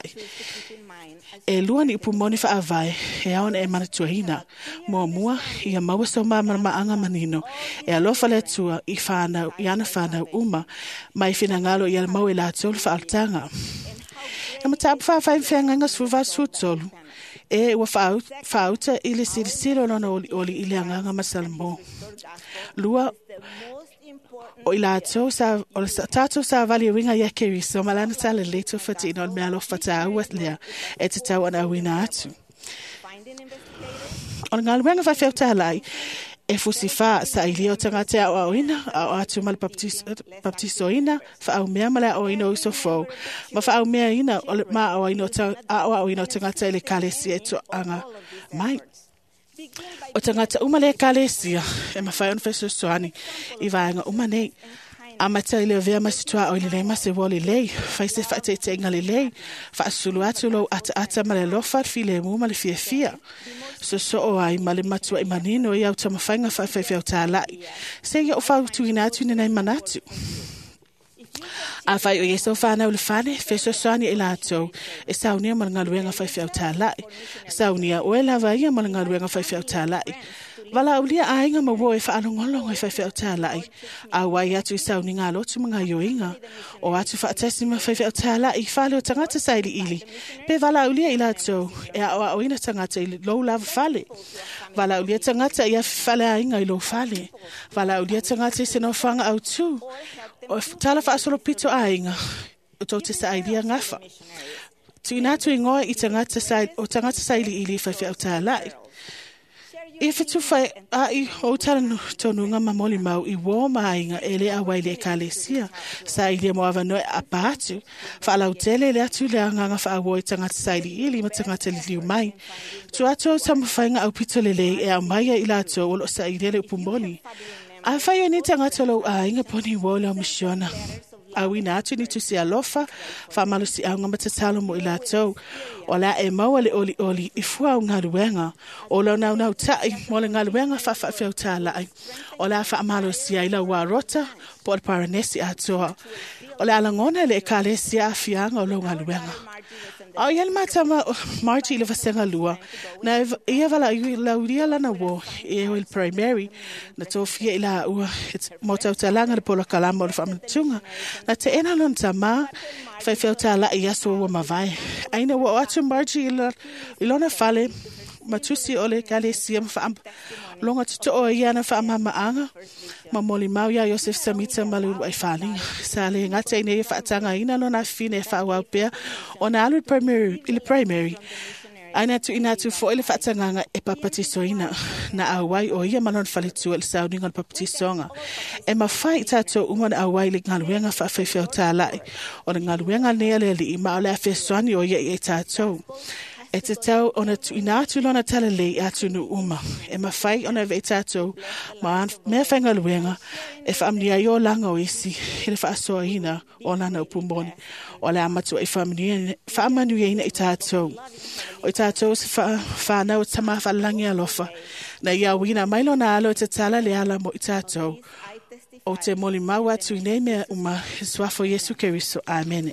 e luani pumoni fa avai e aon e manatuina mo mua ia mawaso mama anga manino e alofa le tua i fana yana fana uma mai fina ngalo ia mau ila tol fa altanga e matap fa fenga ngas fu va sutolu e wa fauta ile sirisiro lona oli ile anga masalmo lua o ila to sa o tato sa vali winga ya keri so malana sala leto fatino me alo fata watlea et tau ana wina atu O le ngaluenga whawhau tālai, e fusifa sa ili o tangata a oina, a atu mal baptiso ina, wha au mea mala o ina uso fau. Ma wha au mea ina, o le maa o ina o tangata ele kalesi e to anga mai. O tangata umale kalesia, e mawhai on feso soani, I vaenga umanei. Amata ile vea masitua o ile lei mase wole lei, faise fate te ngale lei, fa asulu atu lo ata male lofat file mu male fia. So o ai male matua imanino I au tamafainga fa au tālai. Se ia o fau tuina atu nei manatu. A fai o yeso whānau le whane, feso soani e lātou, e saunia ma ngaluenga au tālai. Saunia o e lava ia ma ngaluenga au tālai. Wala ulia ainga ma wo e whaanongolongo e au tālai. A wai atu I sauni ngā lotu mga yoinga. O atu whaatasi ma au tālai, whale o tangata saili ili. Pe wala ulia I lātou, e a oina tangata I lou lava whale. Wala ulia tangata I a whale ainga I lou whale. Wala ulia tangata I seno whanga au tū. O tala whaasolo pito ainga, o tau te sailia ngafa. Tuinatu ingoa I tangata saili ili au tālai. I fitu fai ai o tala tonunga mamoli mau I wo mainga ele a waile kalesia sa ili mo ava no apatu fa la utele le atu le nganga fa wo tangata saili ili ma tangata li mai tu ato sam fainga au pitolele e a mai I lato o sa ili le pumboni a fai ni tangata lo a inga poni wo la misiona a wina atu ni tu si alofa fa malusi a ngamba tatalo mo I lato o la e maua le oli I fua o ngaluenga o la nau tai mo le ngaluenga fa au tālai o la fa malusi a ila warota po le paranesi atoa o la alangona le kalesia a fianga o lo ngaluenga o yel matama Marty le vasenga lua na ia vala la uria lana wo e o il primary na tofia ila ua motau talanga le polo kalama o le whamatunga na te ena lon tama au tālai aso ua mawai aina wo atu Marty ilona fale matusi ole kalesia ma longa tuto o iana whaamamaanga ma moli mau ia Joseph Samita maluru ai whalinga sa le ngata ine whaatanga ina lona fine whaawapea o na alu primary aina tu ina tu fo ele whaatanga e papatisoina na awai o ia malon whaletua le sauninga le papatisonga e mawhai tato umana awai le ngaluenga au tālai o le ngaluenga nea le li ima o le afesoani o ia I tato e te tau ona tu ina atu lona tala lei atu nu uma. E mawhai ona vei tātou ma mea whainga luenga e whaamnia I o langa o isi he le whaasoa ina o lana upumboni o le amatu e whaamanuia ina I tātou. O I tātou se whanau tama whalangi alofa na ia wina mailo na alo te tala le ala mo I tātou. O te moli mau atu I nei mea uma he swafo Yesu Keriso. Amen.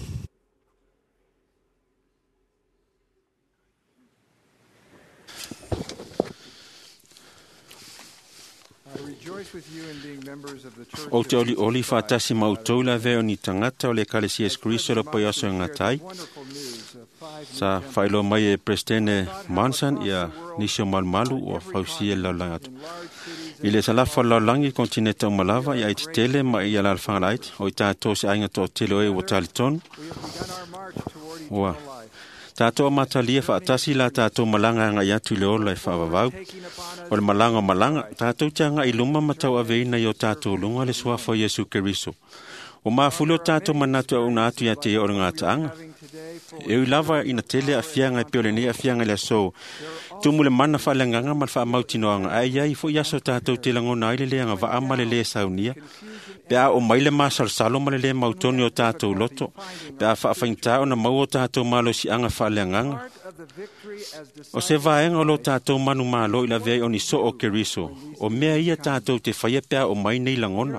O te oli whaatasi mautou la veo ni tangata o le kalesi Kristo le poi aso ngatai. Sa whailo mai e Prestene Manson ia nisio malmalu o whausi e laulangatu. I le salafa laulangi kontineta o Malawa ia iti tele ma ia lalwhangalait o I tātou se ainga to tele oe o talitonu. Ua. Tātou matalia whaatasi la tātou malanga nga iatu le ola e whaavavau. O le malanga, tātou tianga I luma matau aveina I o tātou lunga le suafo Yesu Keriso. O maafulo tātou manatu au na atu ia te o ngā taanga. E ui lava ina tele a fianga e peole nei a fianga le aso. Tumu le mana whaalanganga mal whaamautinoanga. Ai ai fo iaso tātou te langona aile leanga wa amale le saunia. Pea o maile masalsalo ma le mautoni o tātou loto. Pea whaafainta o na mau o tātou malo si anga whaalanganga. O se vaenga o lo tātou manu malo I la vei o ni so o Keriso. O mea ia tātou te whaia pea o mai nei langona.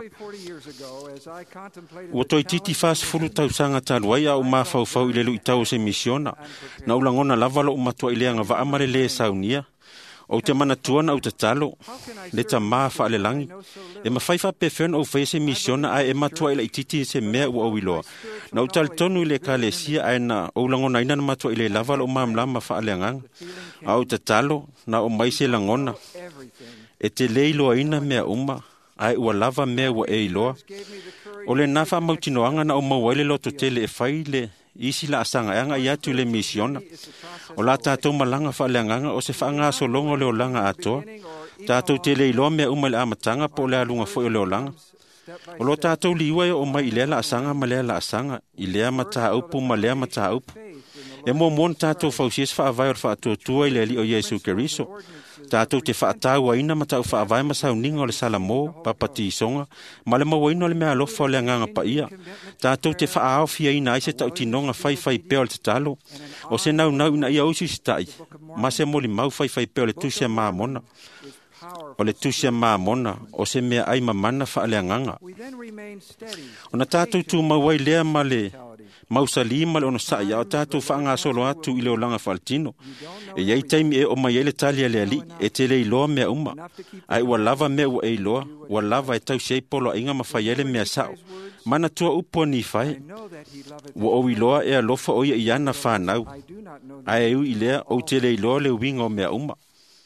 O toi titi whaasifuru tausanga taluai a o mawhauwhau I le lu I tau se misiona. Na ulangona lavalo o matua I leanga wa amare le saunia. O te mana tuana o te talo, le ta maa whaalelangi. E mawhaifa pewhen o whaise misiona ai e matua ila ititi se mea ua awiloa. Na o tal tonu I le kalesia ai na o langona ina na matua I le lavalo o maamlama whaaleanganga. A o te talo, na o maise langona. E te leiloa ina mea uma, ai ua lava mea ua e iloa. O le nafa mautinoanga na o mawaile loto tele e whaile isi la asanga anga ia tu le misiona. O la tātou malanga whaaleanganga o se whaanga solongo leo langa atoa. Tātou te le iloa mea umale amatanga po le alunga fo leo langa. O lo tātou liwa o mai ilea la asanga ma lea la asanga. Ilea mata upu ma lea mata upu. E mo mon tātou fausies whaavai o whaatuatua i le li o Jesu Keriso. Tātou te whaatau aina ma tau whaavai ma sau ninga o le salamo, papati isonga, ma le mawaino le mea alofa o le anganga pa ia. Tātou te whaao fia ina aise tau tinonga whai peo le tatalo. O se nau ina ia usi sitai. Ma se moli mau whai peo le tusia maa mona. O le tusia maa mona, o se mea ai mamana wha le anganga. O na tātou tu mawai lea ma le mausali ma le ono sa ia o tātou whaanga solo atu i leo langa whaltino. E iei taimi e o mai ele talia le ali, e te le iloa mea uma. Ai ua lava mea ua e iloa, ua lava e tau sei polo a inga ma whai ele mea sao. Mana tua upo ni whai. Ua o iloa e alofa o ia i ana whanau. Ai eu i lea o te le iloa le winga o mea uma.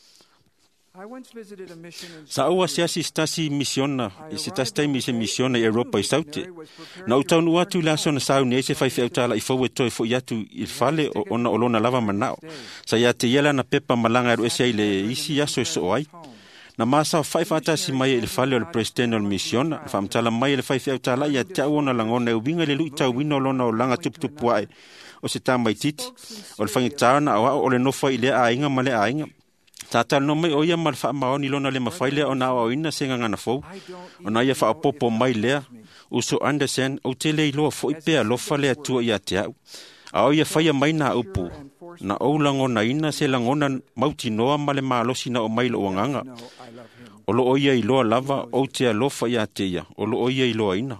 Sa ua seasi stasi misiona, i se tasi taimi se misiona i Europa i saute. Na utau nu atu la sona sau ni se fai feutala i fau e toi fo iatu il fale o ona olona lava manao. Sa ia te iela na pepa malanga ero ese le isi aso e so ai. Na masa fai fatasi mai il fale o le presidente o le misiona, famtala mai le fai feutala ia te au ona langona e ubinga le lui tau wino olona o langa tuputupu ai. O se tā mai titi, o le whangitana o le nofa i le ainga ma le ainga. Tātal no mai oia mal wha maoni lona le mawhaile o nā o ina senga ngana fau. O na ia wha popo mai lea. Uso Anderson o te le iloa fo i pea lofa lea tua i ate au. A oia whaia mai nā upu. Na o langona ina se langona mauti noa ma le maalosi na o mailo o nganga. O lo oia iloa lava o te alofa i ate ia. O lo oia iloa ina.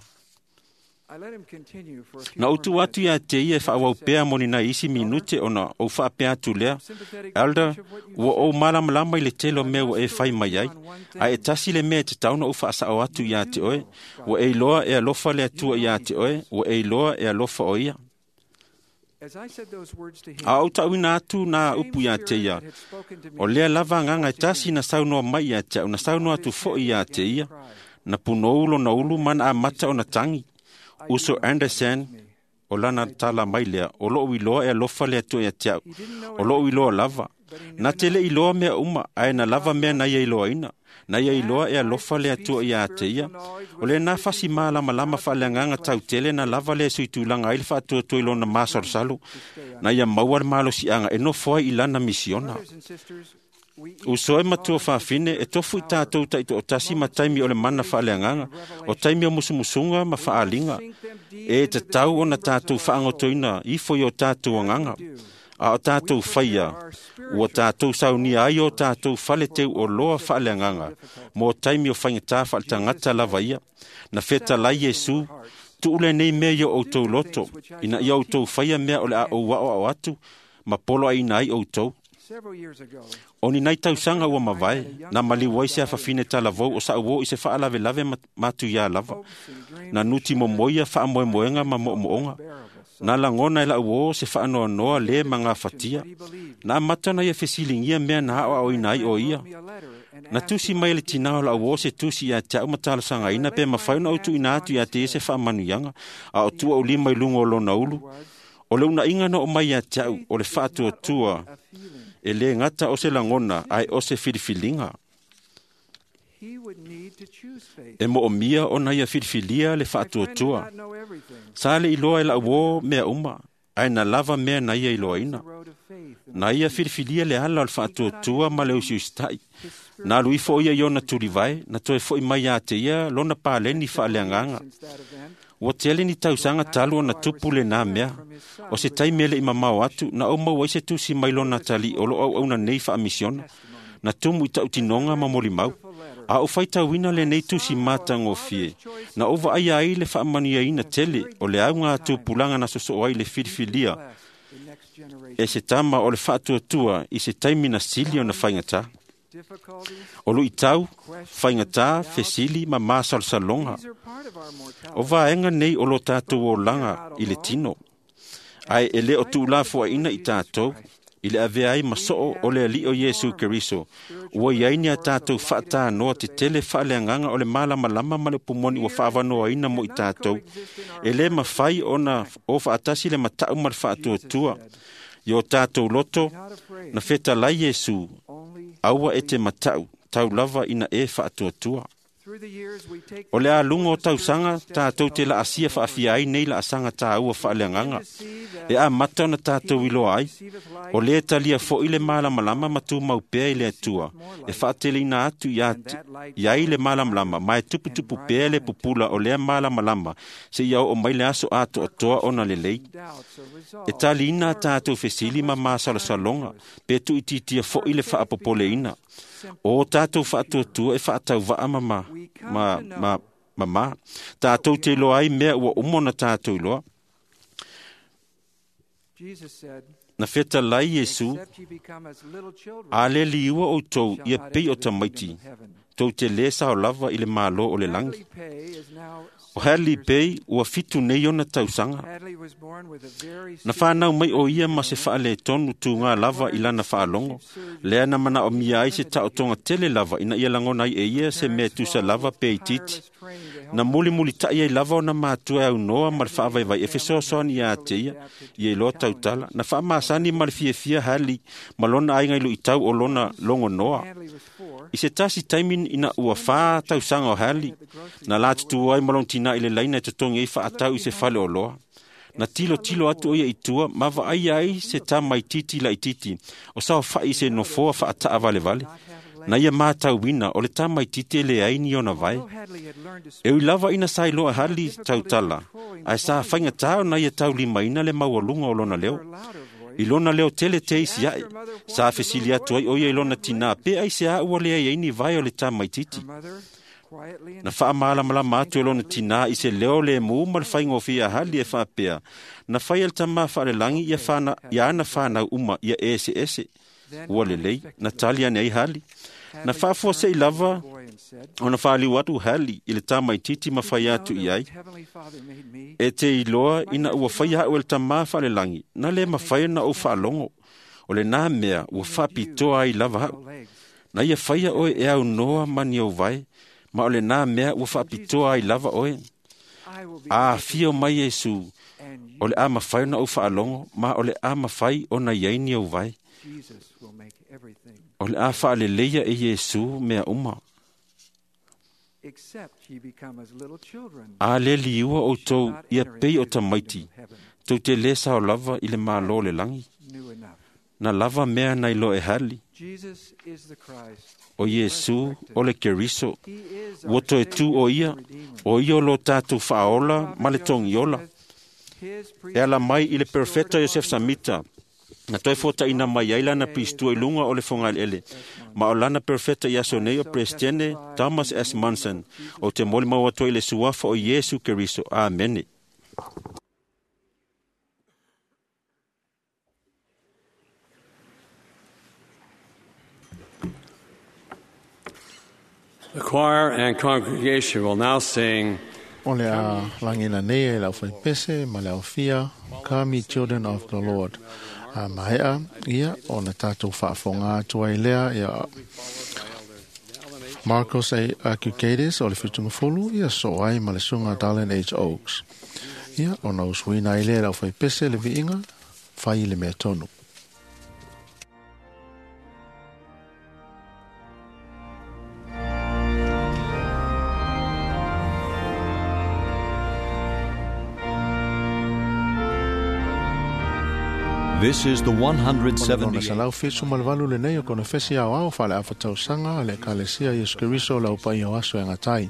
Na utu atu ia te ia whaawau pēa moni na isi minute o na o wha pēa tu lea. Elder, ua o malamalama i le telo mea ua e whai mai ai. A e tasi le mea te tauna o wha asao atu ia te oe. Ua e loa e alofa le atua ia te oe. Ua e loa e alofa o ia. A o tauina atu na upu ia te ia. O lea lava nganga e tasi na saunoa mai ia te au. Na saunoa atu fo ia te ia. Na punoulo na ulu mana a mata o na tangi. Uso Anderson, o lana tala mai lea, o loo iloa e alofa lea tu e tiau, o loo iloa lava. Na tele iloa mea uma, ai na lava mea na ia iloa ina. Na ia iloa e alofa lea tu e a te ia. O le na fasi maa lama lama wha leanganga tau tele na lava lea suitulanga ili wha atua tu ilona maa salu. Na ia maua malo si anga, e no foa ilana misiona. Uso e matua whawhine, e tofu i tātou taito o tasi ma taimi o le mana whaaleanganga, o taimi o musumusunga ma whaalinga. E te tau o na tātou whaangotoina, i foi o tātou anganga. A o tātou whaia, o tātou sauni ai o tātou whale teu o loa whaaleanganga, mo taimi o whaingatā whaletangata lava ia. Na wheta lai Jesu, tu ule nei mea i o tau loto, ina i o tau whaia mea o le a o wao o atu, ma polo ai nai o tau. Oni nai tausanga ua mawai, na maliwai se awhawhine tala vau o sa uo i se whaalawe lave matu ia lava. Na nuti mo moia wha moe moenga ma mo moonga. Na langona ila uo se whaanoa noa le mga fatia. Na matana ia whesilingia mea na hao au inai o ia. Na tusi mai le tinao la uo se tusi ia te au matala sanga ina pe mawhauna autu ina atu ia te se wha manuianga. A o tua o lima ilungo o lona ulu. O le una ingana o mai ia te au o le whaatua tua. E le ngata o se langona ai o se whiriwhilinga. E mo o mia o na ia whiriwhilia le whaatuatua. Sa le iloa e la uo mea uma, ai na lava mea na ia iloa ina. Na ia whiriwhilia le ala o le whaatuatua ma le usiustai. Na lui fo ia iona turiwai, na toe fo i mai a te ia lona pāleni whaaleanganga. Wa tele ni tausanga talu na tupu le nā mea. O se taimele i mamau atu, na au mau aise tu si mailo na tali, o lo au na nei wha misiona. Na tumu i tau tinonga ma moli mau. A o whaita wina le nei tu si mātango fie. Na ova ai ai le wha mania ina tele, o le au ngā tu pulanga na soso ai le whiriwhilia. E se tama o le whaatuatua i se taimina silio na whaingata. O lu i tau, whaingata, whesili, ma māsal salonga. O vaenga nei o lo tātou o langa i le tino. Ai e le o tū la fua ina i tātou, I le ave ai masoo o le ali o Yesu Keriso. Ua iai ni a tātou whaata noa te tele whaaleanganga o le malama lama ma le pumoni ua whaavanoa ina mo I tātou. E le mawhai ona o whaatasi le matau ma le whaatua tua. Yo tātou loto na wheta lai Yesu aua e te matau tau lava ina e whaatua tua. O le alunga o tausanga, tātou te la asia whaafia ai nei la asanga tā ua whaaleanganga. E a matau na tātou ilo ai. O le talia fo i le malamalama matu maupea I le atua. E whaatele ina atu iai le malamalama. Mai tupu pea le pupula o le malamalama. Se iau o mai le aso ato o toa ona le lei. E tali ina tātou fesili ma masala salonga. Pe tu ititia fo I le whaapopole ina. O tātou whaatuatua e whaatau waa mama. Tātou te loa ai mea ua umona tātou loa. Na wheta lai Yesu, a le liua o tau ia pei o tamaiti. Tau te lesa o lava I le malo o le langi. O Hadley pei ua fitu nei ona tausanga. Na whanau mai o ia ma se whaale tonu tu ngā lava I lana whaalongo. Lea na mana o mia ai se tau tonga tele lava ina ia langona I e ia se mea tusa lava pe I titi. Na muli tai ai lava o na mātua au noa ma le whaavai e fesoasoani ia te ia I e loa tautala. Na whaamasani ma le fia Hadley ma lona ai ngai lu I tau o lona longo noa. I se tasi taimin ina ua wha tausanga o Hadley. Na lātutu ai malong tina I le laina te tongi I whaatau I se whale o loa. Na tilo atu o ia I tua, mawa ai se tā mai titi la I titi. O sao whai se no foa whaataa vale. Na ia mātau wina, o le tā mai titi le aini o na vai. E ui lava ina sai loa Hadley tautala. Ai sa whainga tāo na ia tau lima ina le maualunga o lona leo. I lona leo tele te isi ai. Sa fesili atu ai o ia I lona tina pe ai se a ua le aini vai o le tā mai titi. Na wha maala mātu e lona tina I se leo le mu ma le whaingo fia Hadley e whapea. Na whai el tama wha le langi ia ana whanau uma ia ese. Ua le lei, na talia nei Hadley. Na whafua se I lava, o na whali watu Hadley I le tamai titi ma whai atu I ai. E te iloa ina ua whai hau el tama wha le langi. Na le ma whai na o whalongo. O le nā mea ua whapitoa I lava hau. Na ia whai oe e au noa mani au vai. Ma o le nā mea ua whapitoa I lava oe. A fio mai Yesu. O le a ma whai na o whalongo. Ma o le a ma whai o na iaini au vai. O le a wha le leia e Yesu mea uma. A le liua o tau ia pei o tamaiti. Tau te lesa o lava I le malo le langi. Na lava mea nai lo e Hadley. O Yesu o le Keriso. Woto e tu o ia o lo tātou whaola ma le tongi ola. E ala mai I le perfeta Joseph Samita. Na toi fota ina mai ai lana pristua I lunga o le fongal ele. Ma o lana perfeta Iasonei o Prestiene Thomas S. Monson. O te moli maua toi le suafa o Yesu Keriso. Amen. The choir and congregation will now sing O le a langina nei e lau whai pese ma lau fia, Come ye children of the Lord. A mahea ia o na tātou whaafonga tua I lea ia Marcos A. Acucades o le whitumafulu ia so ai ma le sunga Darlin H. Oaks. Ia o na uswina I lea lau whai pese le viinga, whai le mea tonu. This is the 170th. Ona salau fitu malvalu le nei o kona fesi au au fale afatau sanga le kalesia Yesu Keriso lau pai o aso e ngatai.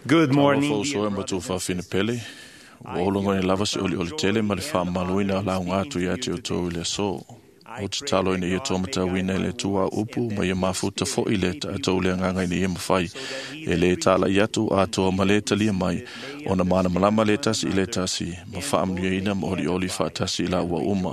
Good morning. Talo so ma tu fa fina pele. O longo ni lava se oli tele ma le fa maluina la unga tu ya te o le so. O te talo ina ia tomata wina le tua upu ma ia mafuta fo i le ta tau le nganga ina ia mawhai. E le tala i atu a toa ma le talia mai. O na mana malama le tasi i le tasi. Ma whaamnia ina ma oli wha tasi la ua uma.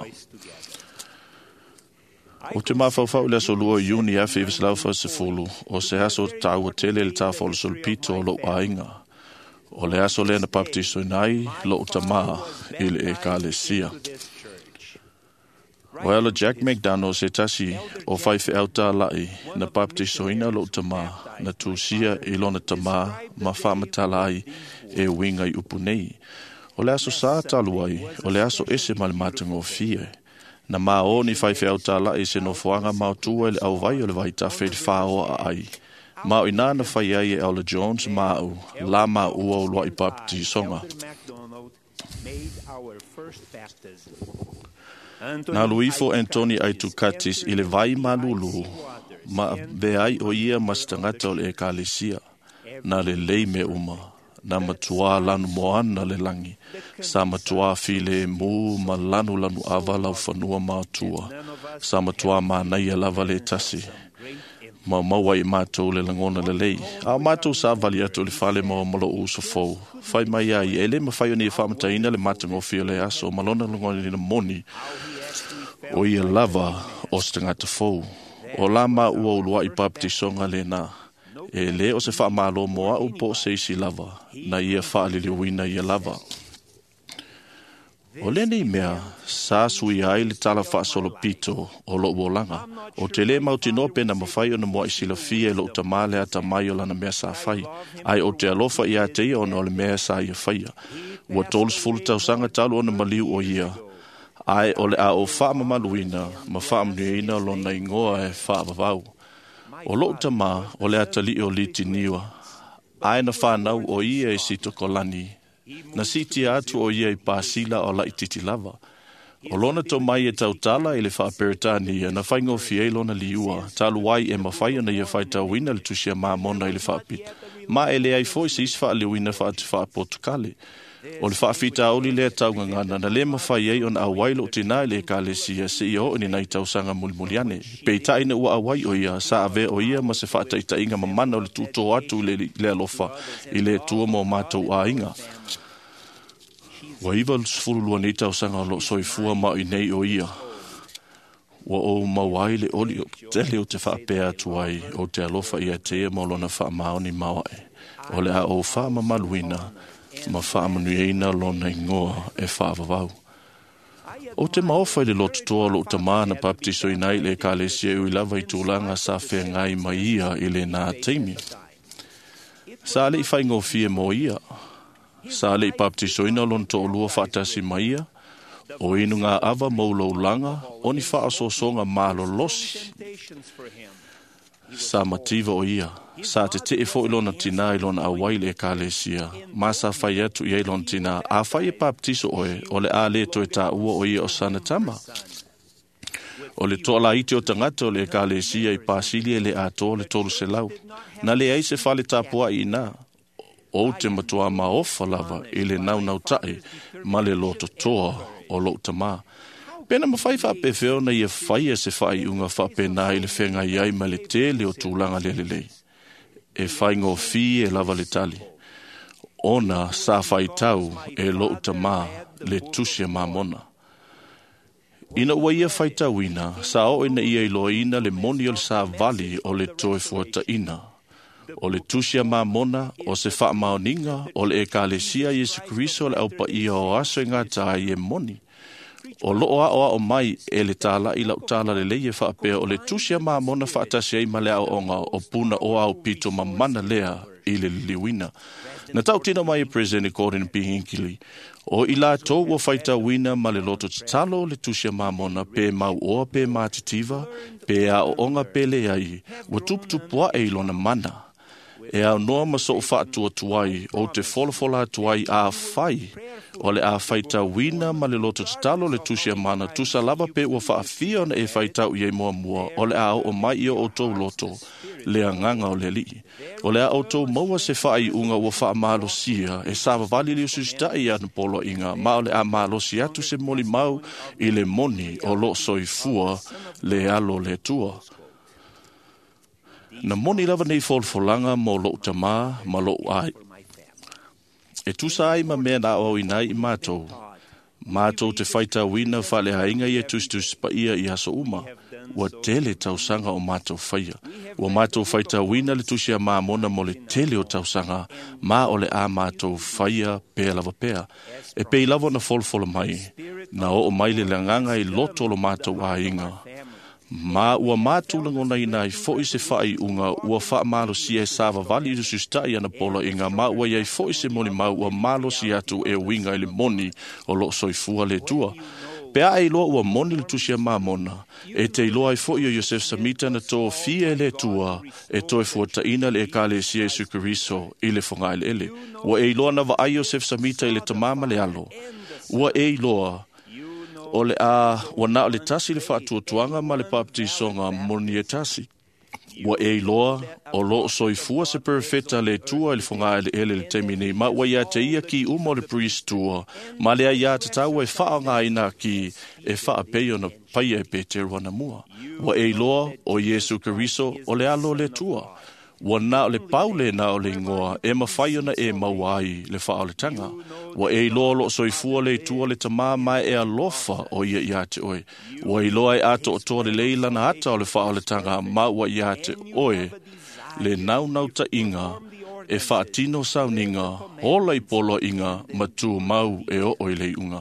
O te mawhauwhau le solua iuni a whiwis lauwha se fulu. O se aso tau tele le tawholo solpito o lo a inga. O le aso le na baptiso nai lo tama i le e kalesia. O ela Jack McDonald se tasi o whaiwhi auta lai na baptiso ina lo tama na tūsia i lona tama ma whamatalai e winga i upunei. O le aso sa taluai, o le aso ese malimatango fie. Na mao ni whaiwhi auta lai se no fuanga mautua le au vai o le vai tawhi whao a ai. Mao ina na whai ai e Ella Jones mao la ma ua o loa i baptisonga. Na luifo Anthony Aitukatis i le vai malulu ma beai o ia mastangata o le ekalesia na le lei me uma na matua lanu moana le langi sa matua file mu ma lanu ava lau whanua mātua sa matua mānai lava le tasi ma mawai mātou le langona le lei a mātou sa vali atu le whale mo malo uso fau whai mai ai ele ma whai o ni whamataina le matango fio le aso malona langona ni na moni o ia lava o stangata fau o lama ua ulua i baptisonga le na e le o se wha malo moa u po se isi lava na ia wha li wina ia lava o le nei mea sa sui ai le tala wha solo pito o lo uolanga o te le mautino pena mawhai o na moa isi la fia lo utamale ata mai o lana mea sa whai ai o te alofa ia te ia o na le mea sa ia whaia ua tolus fulu tau sanga talu o na maliu o ia ai o le a o wha mamaluina ma wha amnuina lo na ingoa e wha vavau o lo tama o le atali o liti niwa ai na wha nau o ia e sito kolani na siti atu o ia i pasila o la ititi lava o lona to mai e tautala i le wha peritania na whaingo fie lona liua talu wai e mawhai na ia whai tauina le tusia mamona i le wha pit ma e le ai foi se isfa le wina wha atu wha portukale o le whaafita oli le taunga ngana na le mawhai ei on awai lo tina le kalesia se i ho ni nai tausanga mulimuliane. Peita ina ua awai o ia sa ave o ia ma se whaataita inga mamana o le tuto atu le alofa i le tua mo mātou a inga. Wa iwa sfurulua ni tausanga lo soifua ma i nei o ia. Wa o mawai le oli o tele o te whaapea tuai o te alofa ia tea maulona wha maoni mawae. O le a o wha mamaluina ma whaamanueina lona ingoa e whaavavau. O te maofa le lotu toa lo tamana baptiso inai le kalesia ui lava i tūlanga sa whea ngai mai ia i le nā teimi. Sa le i whaingo fie mo ia. Sa le i baptiso ina lona to olua whaatasi mai ia. O inu ngā ava maulo langa o ni whaasosonga malo losi. Sa mativa o ia. Sa te te fo ilona tina ilona awai le kalesia. Ma sa whai atu i ilona tina. A whai e baptiso oe o le a le to e ta ua o ia o sana tama. O le toa la iti o tangata o le kalesia i pasili e le ato le tolu se lau. Na le eise whale tapua i na. O te matua ma ofa lava i le nau tae ma le loto toa o lo tama. Pena mawhai whape wheo na ia whai e se whai unga whape na i le whenga iai ma le tele o tūlanga lelelei. E whai ngō fi e lava le tali. Ona sa whai tau e lo utama le tusia mamona. Ina ua ia whai tau ina, sa o ina ia ilo ina le moni o le sa vali o le toe fuata ina. O le tusia mamona, o se wha maoninga, o le ekalesia Jesu Kristo le aupa ia o aso ngā tai e moni. O loo a o mai e le tala i lau tala le leie whaapea o le tusia mamona whaatasi ei ma le au onga o puna o au pito mamana lea i le liwina. Na tau tina mai e President Gordon B. Hinckley. O i la tō ua whaita wina ma le loto talo le tusia mamona pe mau oa pe mātitiva, pe a o onga pe le ai, ua tuptupua e ilona mana. E au noa ma so whaatua tuai o te wholafola tuai a whai O le a whaita wina ma le loto tatalo le tusia mana tusa lava pe ua whaafia na e whaitau i e mua mua o le a o mai i o tau loto le anganga o le li. O le a o tau maua se whai unga ua wha malo sia e sawa vali le ususita i anu polo inga ma o le a malo si atu se moli mau i le moni o lo soifua le alo le tua. Na moni lava nei folfolanga mo lo utama ma lo ai. E tusa ai ma mea na o inai i mātou. Mātou te whaita wina whale hainga i e tustus pa ia i haso uma. Ua tele tausanga o mātou whaia. Ua mātou whaita wina le tusia mā mona mo le tele o tausanga mā o le a mātou whaia pēa lava pēa. E pei lava na folfola mai. Na o mai le langanga i loto lo mātou a inga. Ma ua mātulangona ina i fo i se whai unga ua wha malo si e sawa vali i sustai ana pola inga ma ua iai fo i se moni mau ua malo si atu e winga i le moni o lo soifua le tua. Pea e loa ua moni le tusia mamona e te iloa i fo i o Yosef Samita na tō fie le tua e toi fuata ina le e kale si e sukariso i le fonga ele ele. Ua e iloa na wa ai Yosef Samita i le tamama le alo. Ua e iloa o le a wana o le tasi le whaatuatuanga ma le papatisonga moni e tasi. Ua e iloa o lo soifua se perfeta le tua le fonga ele le temine ma ua ia te ia ki umo le priest tua ma lea ia te tau e wha ngā ina ki e wha peio na paia e Peteru ana mua. Ua e iloa o Yesu Keriso o le alo le tua. Ua na o le paule na o le ngoa e mawhaiona e mawai le wha o le tanga. Ua e iloa lo soifua le tua le tamā mai e alofa o ia ia te oe. Ua iloa e ato o toa le leila na ata o le wha o le tanga ma ua ia te oe le nau ta inga e wha tino sauninga hola i polo inga matu mau e o oi le unga.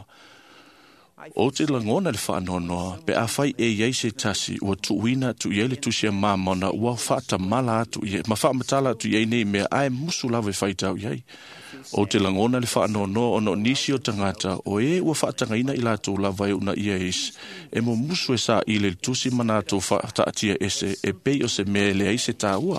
O te langona le whaanonoa, pe a whai e iei se tasi ua tuuina tu iei le tusia mamona ua whaata mala atu iei, ma whaamatala atu iei nei mea ae musu lawe whaitau iei. O te langona le whaanonoa o no nisi o tangata o e ua whaatangaina i lātou lawa e una ieis, e mo musu e sa i le tusi manatou whaataatia ese e pei o se mea le eise tā ua.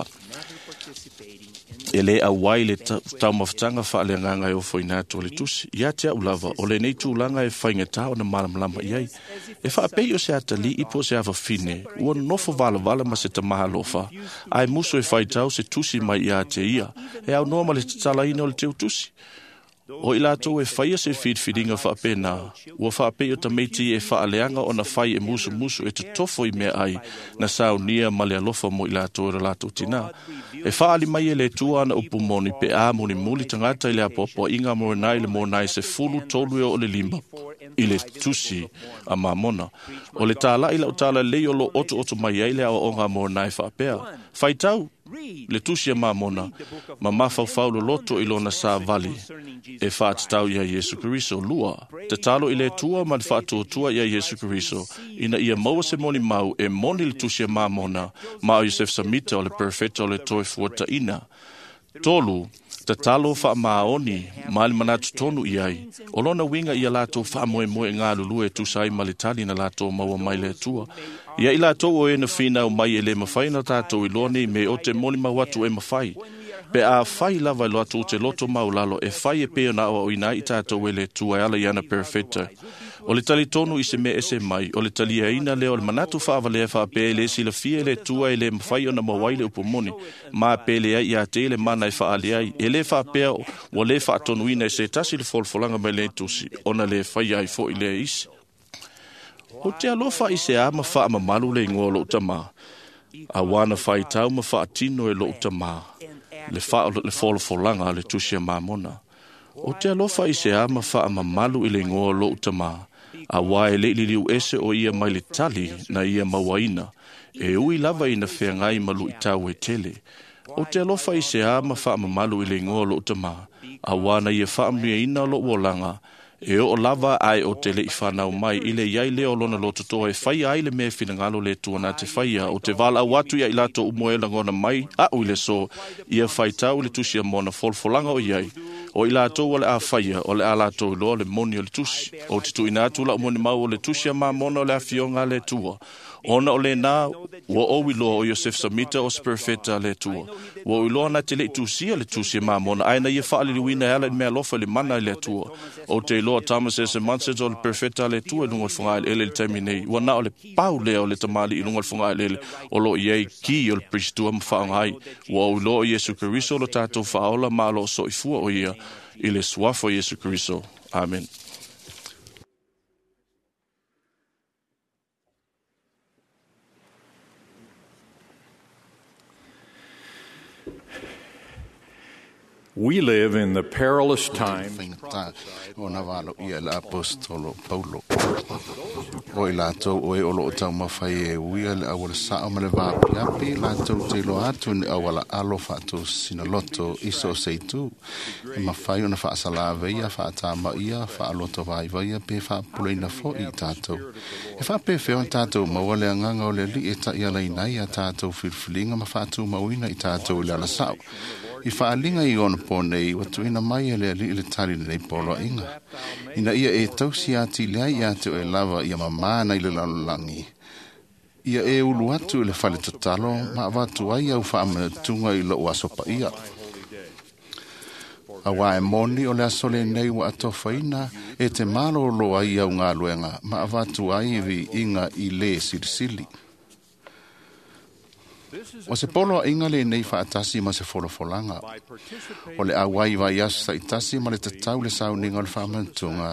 E le a wai le tau mawhatanga wha le nganga e o whainato le tusi. Ia te au lava, o le nei tūlanga e whainga tau na malamlama iei. E wha apei o se atali i po se awa fine, ua nofo vala ma se tamaha lofa. Ai muso e whaitau se tusi mai ia te ia. E au noa ma le tatala ina o le teu tusi. O i lātou e whaia se whidwhidinga wha apei nā. Ua wha apei o tameiti e wha aleanga o na whai e musu e te tofo i mea ai na sao nia ma le alofa mo i lātou e lātou tina. E wha ali mai e le tua ana upu moni pe a muli tangata i le apopo inga morenai le monai se fulu tolu o le lima. I le tusi a mamona. O le tāla i lau tāla lei o lo oto mai ai le a o ngā morenai wha apea. Whaitau le tusi a mamona ma mawhau lo loto i lona sa vali e whaatitau ia Yesu Keriso lua. Te talo i le tua man whaatuatua ia Yesu Keriso ina ia maua se moni mau e moni le tusi a mamona ma o Yosef Samita o le perfeta o le toi fuata ina. Tolu, te talo wha maoni ma le manatu tonu iai. O lona winga ia lato wha moe ngā lulu e tusai ma le tali na lato maua mai le tua. Ia i lato o e na whina o mai e le mawhai na tātou i loni me o te moni mawatu e mawhai. Pe a whai lava i loatu te loto maulalo e whai e peo na o ina i tātou e le tua e ala iana perfecta. O le tali tonu i se me ese mai, o le tali e ina leo le manatu whaava lea wha pe le si la fie le tua e le mwhai o na mawai le upomoni. Ma pe le ai a te le mana e wha ale ai. E le wha pea o le wha tonu ina e se tasi le folfolanga me le tusi, ona le whai ai fo i le isi. O te alofa i se ama wha ama malu le ingoa lo utama. A wana whai tau ma wha atino e lo utama. Le wha le folfolanga le tusia mamona. O te alofa i se ama wha ama malu i le ingoa lo utama. A wae le liu ese o ia mai le tali na ia mawaina. E ui lava ina whea ngai malu i tau e tele. O te alofa i se ama wha ama malu i le ingoa lo utama. A wana ia wha amnia ina lo uolanga. E o lava ai o te le i whanau mai i le iai leo lona lo tutoa e whai ai le mea whina le tuana te whaia o te wala watu ia i lato umoe langona mai a ui le so ia whai tau le tusia mona folfolanga o iai o i lato o le a whaia o le a lato loa le moni o le tusi o te tu ina atu la umoni mau o le tusia ma mona o le a fionga le tua Ona o le nā, ua o wilo o Joseph Samita o Sperfeta le tua. Ua wilo na te le tusia le tusia mamona. Aina ia whaali li wina hala mea lofa le mana le tua. O te loa Thomas S. Manses o le Perfeta le tua lunga whangai ele le taminei. Ua na o le pau lea o le tamali i lunga whangai ele. O lo iei ki o le pristua mwhaangai. Ua o wilo o Yesu Keriso lo tātou whaola maa lo so i fua o ia. I le suafo Yesu Keriso. Amen. We live in the perilous time ona valo ia la apostolo Paulo o la to o lo tau mafai e uia le awala sa ma le va piapi la to te lo atu ni awala alo fa to sinaloto iso seitu mafai ona fa sala veia fa ta ma ia fa lo to vai vai pe fa puleina fo i tato e fa pe fe on tato ma wale nganga o le li eta ia la ina ia tato filfilinga ma fa tu ma wina i tato le ala sa I whaalinga I ona pōnei watu ina mai ele ali le tari nei polo inga. Ina ia e tausi ati lea I atu e lava ia mamana I le lalolangi. Ia e ulu atu le whale tatalo ma avatu ai au whaamana tunga I lo wasopa ia. Awa e moni o le asole nei wa atofa ina e te malo lo ai au ngā luenga ma avatu ai vi inga I le sirisili. O se polo inga le nei whaatasi ma se wholofolanga. O le awai vai asa I tasi ma le tatau le sauninga o le whamantunga.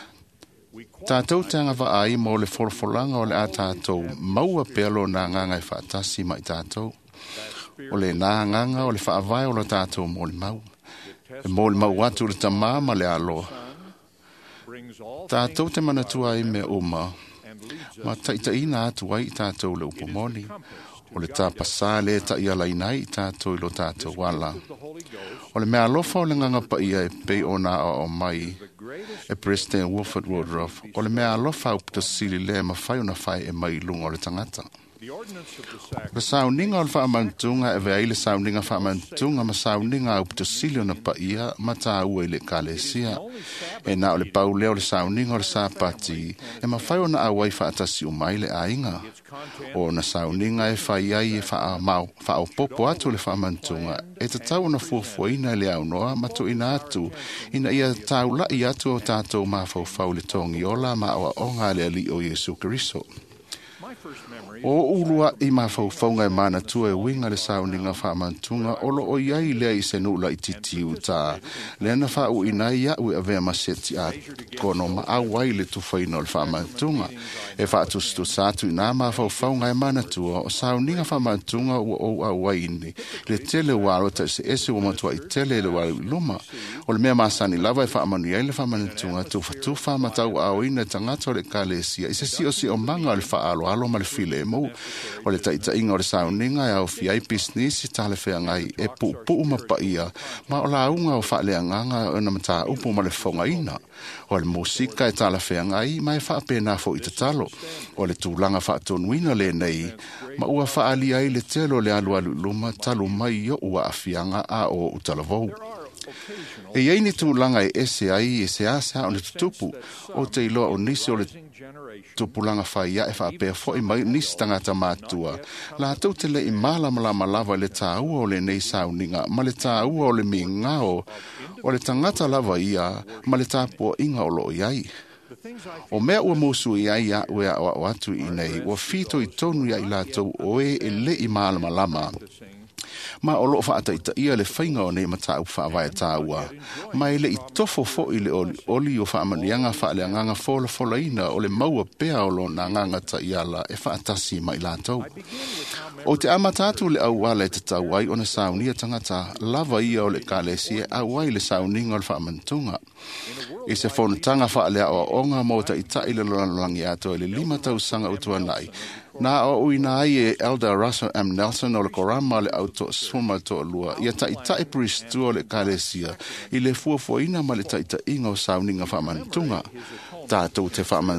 Tātou tanga wa ai mo le wholofolanga o le a tātou maua pelo na nganga I whaatasi ma I tātou. O le nā nganga o le whaavai o le tātou mo le mau. E mo le mau atu le tamā ma le aloha. Tātou te manatua I me uma. Ma taitaina atu ai I tātou le upomoni. O le tāpasa le ta ia lainai I tātou I lo tātou wala. O le mea alofa o le nganga pa ia e pei o nā o mai e President Wilford Woodruff. O le mea alofa upta sili le ma whai o na whai e mai lunga o le tangata. Le sauninga o le whaamantunga e vea I le sauninga whaamantunga ma sauninga upta sili o na pa ia ma tā ua I le kalesia. E nā o le paulea o le sauninga o le sāpati e ma whai o na awai whaatasi o mai le ainga. O na sauninga e whai ai e whao popo atu le whaamantunga e te tau na fuafuaina le au noa ma tu ina atu ina ia tau lai atu o tātou ma whau le tongi ola ma awa onga le ali o Yesu Keriso. O ulua I ma whauwhaunga e mana tua e winga le sauninga whaamantunga olo o iai lea I se nula I titiu tā. Lea na whau ina ia ue avea maseti a kono ma awai le tuwhaina o le whaamantunga. E whaatustu sātu ina ma whauwhaunga e mana tua o sauninga whaamantunga ua o awai ini. Le tele waro ta se ese o matua I tele le waro luma. O le mea masani lava e whaamanu iai le whaamantunga tuwha matau au ina tangata o le kalesia. I se si o manga o le whaalo alo ma le file mo o le taitainga o le sauninga e au fiai business I tale wheangai e pu ma paia ma o la unga o whaaleanganga o na mata upu ma le whonga ina o le musika e tale wheangai ma e whaapena fo I te talo o le tūlanga whaatonuina le nei ma ua whaali ai le telo le alu luma talo mai o ua awhianga a o utalavou. E iei ni tūlanga e ese ai e se asa o le tutupu o te iloa o nisi o le tupulanga whaia e whaapea fo I mai nisi tangata mātua. La tau te le I malama lava le tāua o le nei sauninga ma le tāua o le mingao o le tangata lava ia ma le tāpua inga o lo iai. O mea ua mosu iai a ue o atu I nei ua fito I tonu ia I lātou oe e le I malama ma o loo whaataita ia le whainga o nei matau whaawai tāua. Ma ele I tofo fo I le oli o whaamanianga whaaleanganga fola ina o le maua pea o lo na nganga ta iala e whaatasi mai lātou. O te amatatu le auala e te tauai o na saunia tangata lava ia o le kalesia auai le sauninga o le whaamantunga. I se whonutanga whaalea o onga mo ta ita I le lolangi ato le 5 tausanga utuanai. Na o uina ai e Elder Russell M. Nelson o le korama le auto suma to lua. Ia ta ita e pristu o le kalesia. I le fuafuaina ma le ta ita inga o sauninga whaamantunga. Tātou te whaamantunga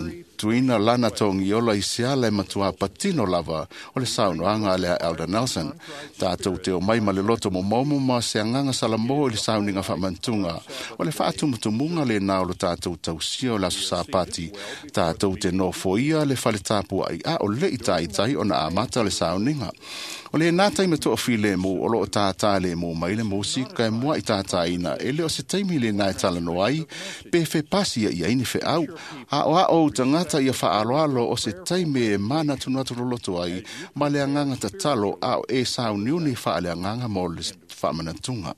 tuina lana tongi ola isiala matua patino lava o le saunoanga le Elder Nelson. Tātou te o mai ma le loto mo momo ma se anganga salamo le sauninga whamantunga. O le whaatumutumunga le nao lo tātou tausio la susapati. Tātou te no foia le whale tāpua ai a o le itai o na amata le sauninga. O le nātai me toa file mo o lo o tātā le mo mai le musika e mua i tātā ina e le o se taimi le nai tala no ai pe fe pasi ia ini fe au a o tangata ia whaaloalo o se taimi e mana tunatu loto ai ma le anganga tatalo a o e sao niuni whaale anganga mo le whamanatunga.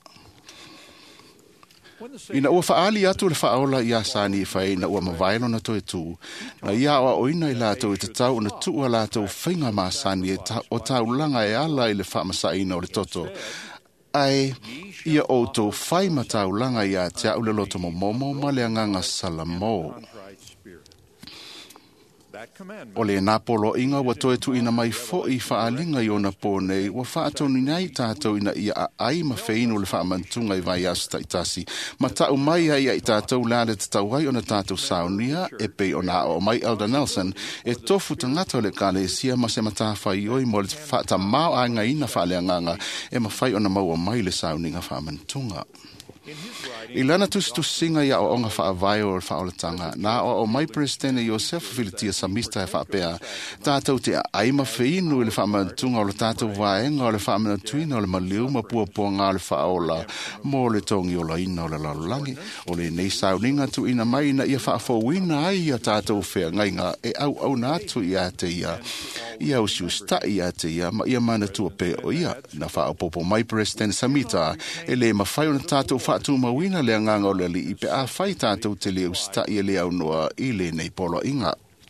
Ina ua whaali atu le whaola ia sani i whai na ua mawailo na toe tū. Na ia oa oina i lātou i te tau na tua lātou whainga maa sani o tau langa e ala i le whaamasaina o le toto. Ai, ia o tō whai ma tau langa ia te au le loto mo momo ma le anganga salamo. O le napolo inga wa toe tu ina mai fo I whaalinga I ona pōnei wa whaatoni nei tātou ina ia ai ma whainu le whaamantunga I vai asta I tasi. Ma tau mai ai I tātou lade te tau ai ona tātou saunia e pei ona o mai Elder Nelson e tofu tangata le kālesia ma se matawhai oi mo le whaata mao a nga ina whaaleanganga e ma whai ona maua mai le sauninga whaamantunga. I lana tusinga ia o onga whaavai o whaoletanga, na o mai Presidente Joseph Filitia Samista e whaapea, tātou te aima whiinu I le whaamantunga o le tātou vaenga o le whaamantuina o le maliu ma puapua ngā le whaola, mō le tongi o la ina o le lalulangi, o le nei sauninga tu ina mai na ia whaafowina ai a tātou whea ngainga e au na atu ia te ia usiu sta ia te ia, ma ia mana tua pe o ia, na whaapopo mai Presidente Samita, e le mawhai o na tātou whaatu mawina le anganga o le li I pe a whai tātou te leo sta I le au noa I le nei polo inga.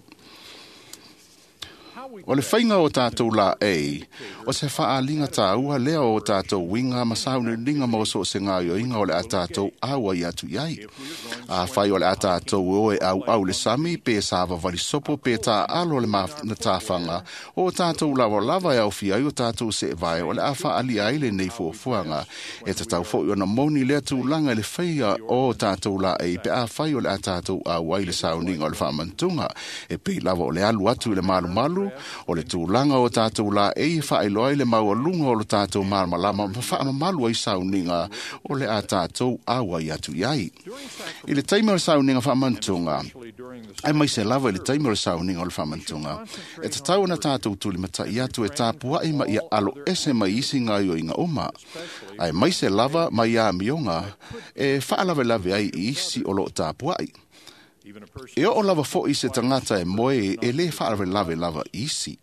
O le whainga o tātou la o se whaalinga tāua lea o tātou winga ma saune ninga mauso se ngāio inga o le a tātou awa I atu iai. A whai o le a tātou oe au le sami pe sāwa wali sopo pe tā alo le na tāwhanga o tātou lava e au fiai o tātou se vai o le a whaali ai le nei fuafuanga e te tau fo I ona moni lea tūlanga le whaia o tātou la pe a whai o le a tātou awa I le sauninga o le whaamantunga e pe lava o le alu atu I le malu o le tūlanga o tātou la whaeloa I le maua lunga o le tātou marmalama ma whaamamalu ai sauninga o le a tātou awa I atu iai. I le taima o le sauninga whaamantunga, ai mai se lava I le taima o le sauninga o le whaamantunga, e te tau na tātou tuli mata I atu e tāpua I ma ia alo ese mai isi ngā yo inga oma. Ai mai se lava mai ia mionga e whaalave ai isi o lo tāpua ai. E o lava fo I se tangata e moe e le whaare lava isi.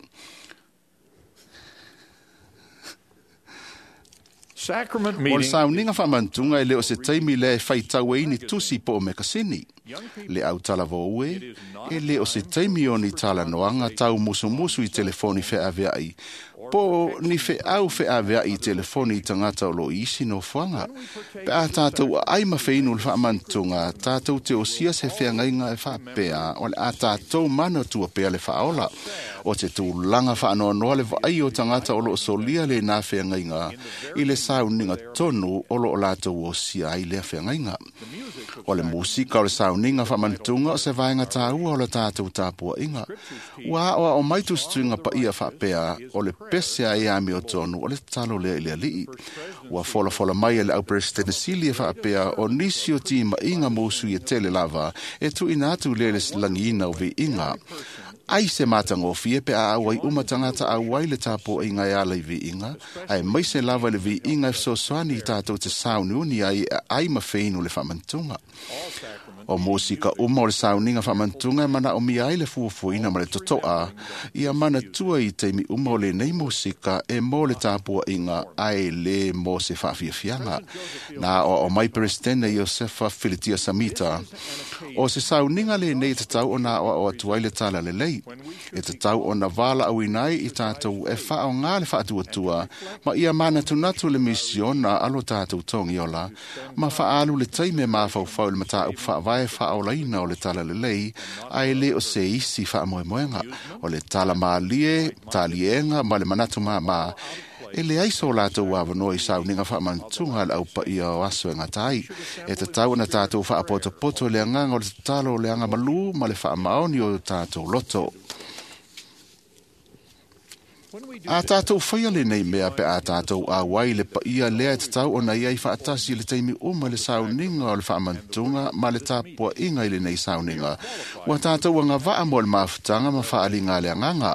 Sacrament O le meeting. sauninga whamantunga e leo se taimi le whaitau e ni tusi po o mekasini. Le au tala voue, e leo se taimi o ni tala noanga tau musu I telefoni whea ai. Po ni whea I telefoni I tangata o lo isi no whanga. Pe a tātou ai ma whainu le whaamantunga, tātou te o sia se whea ngainga e whaapea, o le a tātou mana tua pea le whaola. O te tūlanga whaanoa noa le vai o tangata o lo solia le nā whea ngainga, I le sauninga tonu o lo o lātou o sia ai le whea ngainga. O le musika o le sauninga whaamantunga o se vaenga tāua o le tātou tāpua inga. Ua o maitu stringa pa ia whaapea o le pese a ami o tonu o le talo lea I le alii. Ua fola mai le au Presidente Silia whaapea o nisi o tima inga musu I tele lava e tu inatu le langina o vi inga. Ai se matanga o fie pe a awai umatangata a wai le tapo inga e ala I vi inga. Ai mai se lava le vi inga e so soani I tātou te sauni uni ai ma whainu le whamantunga. O musika o le sauninga whamantunga mana o mi ai le fuafuina ma le totoa ia mana tua I teimi o le nei musika e mo le tāpua inga ai le mo se whaafiafianga. Na o mai Presidente Josefa Filitia Samita o se sauninga le nei te tau o na o atuai le tala le lei. E te tau o na vala au inai I tātou e wha o ngā le whaatuatua ma ia mana tunatu le mission na alo tātou tongi ola ma whaalu le teime ma whau le mata upu whaavai whaolaina o le tala le lei ai le o se isi whaamoemoenga o le tala maa lie, talienga ma le manatu ma E le aiso o lātou wāwanoa I sauninga whaamantunga le au pa ia o aso e ngatai. E te tau na tātou whaapoto le anganga o le talo le anga malu ma le whaamaoni o tātou loto. A tātou whaia le nei mea pe a tātou a wai le pa ia lea te tau o na iai whaatasi le teimi uma le sauninga o le whaamantunga ma le tāpua inga I le nei sauninga. Wa tātou anga waa mo le mafutanga ma whaalinga le anganga.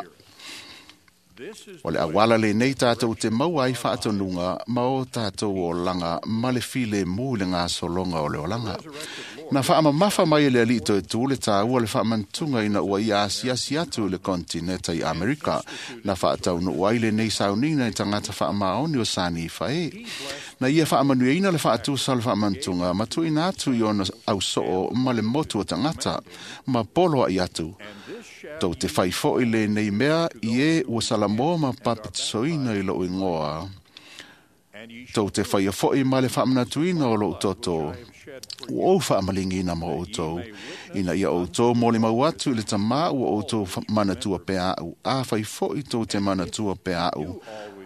O le awala le nei tātou te maua I whaatonunga ma o tātou o langa ma le file mu le ngā solonga o le o langa. Na whaama mafa mai le alito e tū le tā ua le whaamantunga ina ua I asi atu le kontineta I Amerika. Na whaatau no ua I le nei saunina I tangata whaamaoni o sani I whae. Na ia whaamanueina le whaatusa le whaamantunga ma tu ina atu I ona au soo ma le motu o tangata ma polo I atu. Tau te whai fo I le nei mea I e ua salamoa ma papitisoina I lo ingoa. Tau te whai a fo I ma le whaamanatuina o lo toto. Ua au whaamalingina ma o tau. Ina ia o tau mo le mau atu le tamā ua o tau manatua pe au. A whai fo I tau te manatua pe au.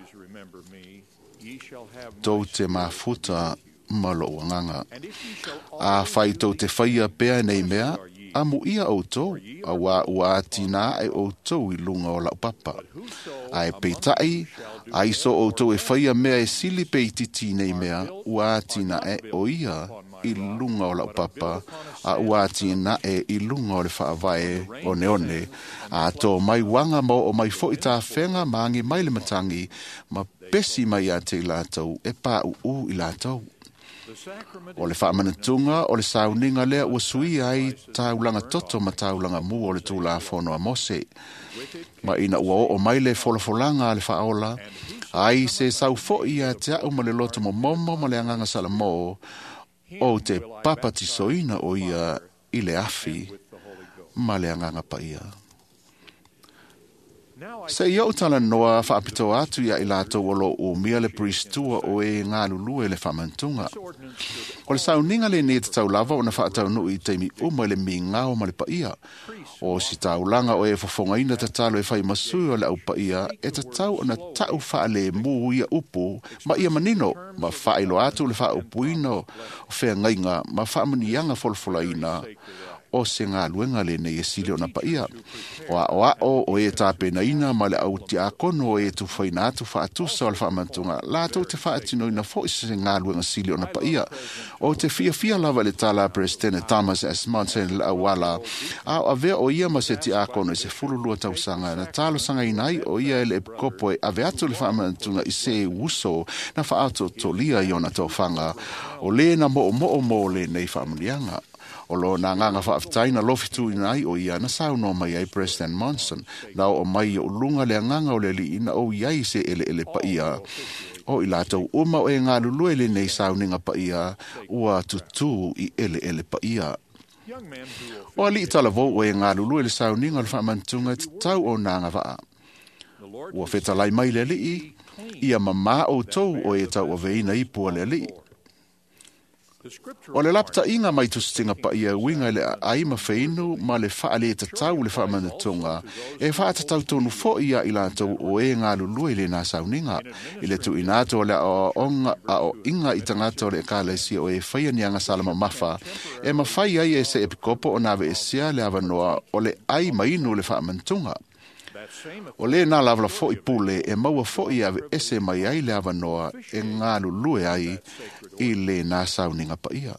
Tau te mafuta ma lo nganga. A whai tau te whai a pea nei mea. Amu ia o tau, a ua tina e o tau I lunga o lau papa. A e peitai, a iso o tau e whaia mea e sili peititi nei mea, ua tina e o ia I lunga o lau papa, a ua tina e I lunga o le whaavae o neone, a tō mai wanga mo o mai fo I tā whenga maangi mai le matangi, ma pesi mai a te lātou e pā u I lātou. O le whaamanatunga, o le sauninga lea ua sui ai taulanga toto ma taulanga mu o le tūla whono a Mose. Ma ina ua o mai le wholafolanga le whaola, ai se sau fo ia te au ma le loto mo momo ma le anganga salamo, o te papatisoina o ia I le afi ma le anganga pa ia. Se ia o tala noa whaapito atu ia I lātou olo o mea le pristua o e ngā lulue le whamantunga. O le sauninga le ne te tau lava o na whaatau nui teimi uma le mi ngao ma le paia. O si tau langa o e whafonga ina te talo e whai masui o le au paia e te tau o na tau wha le mu ia upu ma ia manino ma whailo atu le wha upuina o whea ngainga ma whaamanianga folfolaina o se ngā luenga le nei e sile o na paia. O e tāpe na ina ma le au ti a kono o e tu whaina atu wha atusa o le whaamantunga. Lātou te wha atino ina fo se ngā luenga sile o na paia. O te fia lava le tala Presidente Thomas S. Monson le awala. A vea o ia ma se ti a kono e se fululua tausanga. Na talo sanga inai o ia ele kopo e ave atu le whaamantunga I se uso na wha ato tolia I ona tau whanga. O le na mo le nei whaamanianga. O lo na nganga whaafitaina lofitu inai o ia na sauno mai ai President Monson. Na o mai o lunga le nganga o le li ina o iai se ele pa ia. O I lātou uma o e ngā lulue le nei sauninga pa ia ua tutu I ele pa ia. O ali tala vo o e ngā lulue le sauninga le whaamantunga te tau o nanga waa. Ua whetalai mai le li ia mama o tau o e tau o veina I pua le li. O le lapta inga mai tu stinga pa ia winga le aima feinu ma le whaale te tau le whaamanatunga e whaatatau tonu fo ia I lātou o e ngā lulue le nā sauninga I le tu inato le o inga I tangata o le kālaisi o e whaianianga salama mafa e mawhai ai e se epikopo o nawe e sia le avanoa o le aima inu le whaamanatunga. O le nā lavla fo I pule e maua fo I ave ese mai ai le avanoa e ngā lulue ai I le nā sauninga pa ia.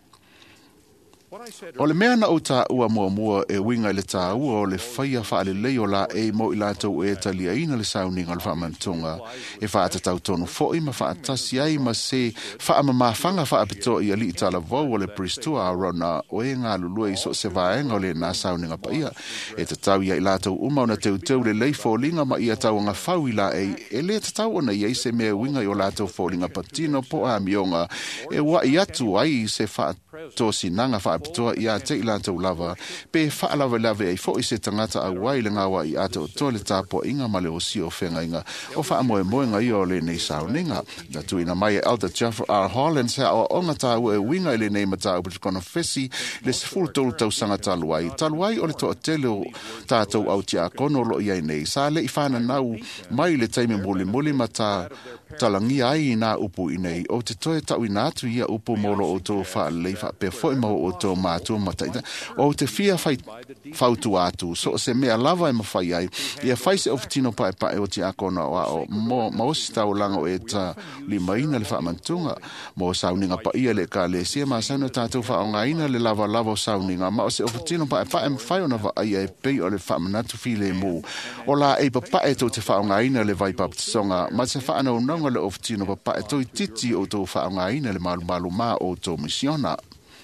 O le mea na o tā ua mua e winga le tā ua o le whaia whaale leo la e mo I lātou e talia ina le sauninga le whaamantunga e whaatatau tonu fōi ma whaatasi ai ma se whaamamawhanga whaapito I ali I tala vau o le pristua a rona o e ngā lulua I so se vaenga o le nā sauninga pa ia e te tau ia I lātou umau na teu le lei fōlinga ma ia tau ngā whau I la e le te tau ona iei se mea winga I o lātou fōlinga patino po a mionga e wa I atu ai se tō sinanga whaapitoa i a te ila tau lava, pe whaalawe lawe ai fo i se tangata a wai le ngawa i a te o tole tāpo inga male o si o whenga inga, o wha amoe moenga i o le nei sauninga. Na tuina mai e Elder Jeff R. Holland sa o onga tāu e winga i le nei matau pati kono fesi le se fulu tolu tau sanga taluai. Taluai o le toa tele o tātou au tia kono lo i ai nei. Sa le i whana nau mai le taime muli mata talangi ai na upu i nei. O te toe tau i nātu ia upu molo o tō wha lei wha pe foi mau o tō mātua mataita. O te fia whautu atu. So se mea lava e mawhai ai. Ia whaise o tino pae o te akona o maosi tau langa o e ta limaina le whaamantunga. Mo sauninga pa ia le ka le sia ma sauna tātou whaongaina le lava o sauninga. Ma o se o tino pae mwhai ona wa ai e pei o le whaamanatu file mu. O la e pae tō te whaongaina le vai papatisonga. Ma se whaana unanga le o tino pae tō i titi o tō whaongaina le malu ma o tō misiona.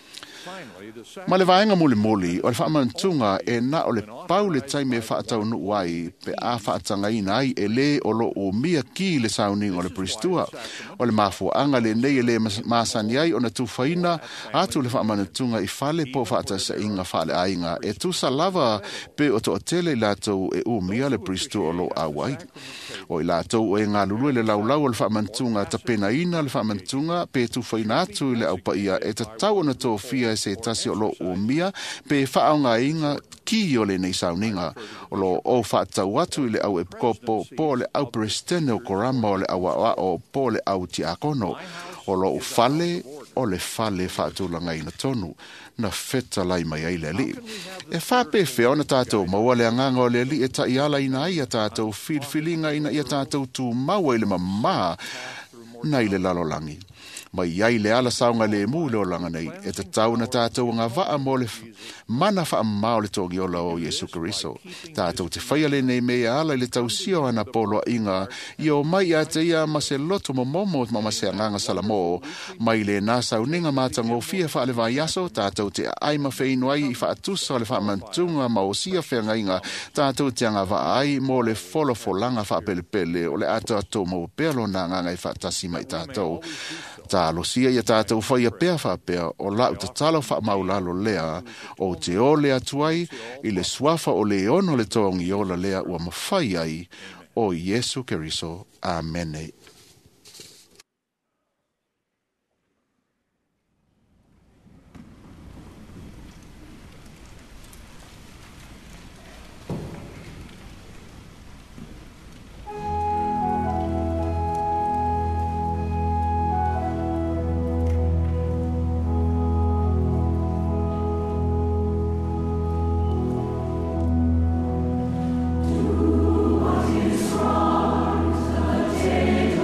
Ma le vaenga muli o le whaamantunga e na o le pau le taime whaatau nu wai pe a whaatanga ina ai e le o lo o mia ki le sauninga o le pristua. O le mafuanga le nei e le masani ai o na tuwhaina atu le whaamantunga i whale po whaatasa inga whale ainga e tu sa lava pe o to tele lato e o mia le pristua o lo awai. O i lato o e ngā lulu le laulau o le whaamantunga ta pena ina le whaamantunga pe tuwhaina atu le au paia e ta tau na tō fia se tasi o lo o mia pe whaonga inga ki o le nei sauninga o lo o whaatau atu i le au e kopo po le au prestene o korama o le awa o po le au ti akono o lo fale o le fale whaatulanga ina tonu na feta lai mai ai le li. E whape whea ona tātou maua le anganga o le li e ta iala ina ai a tātou whirwhilinga ina i a tātou tū maua i le mamā nei le lalolangi. Mai iai le ala saunga le mu le olanga nei, e te tau na tātou ngā vaa mo le mana wha mao le tōgi ola o Jesu Keriso. Tātou te whaia le nei mea ala le tau sio ana polo inga, i o mai a te ia ma se loto mo momo ma se anganga salamo, mai le nā sauninga mātango fia wha le vai aso, tātou te aima whainu ai i wha atusa le wha mantunga ma o sia whenga inga, tātou te anga vaa ai mo le folanga wha pele o le ato ato mo pelo na nganga i wha tasi mai tātou. Tālo sia ia tātou whaia pēa whapea o lau ta talo wha maulalo lea o te o lea tuai i le suafa o le ono le tongi o la lea ua mawhai ai o Jesu Keriso. Amene. Take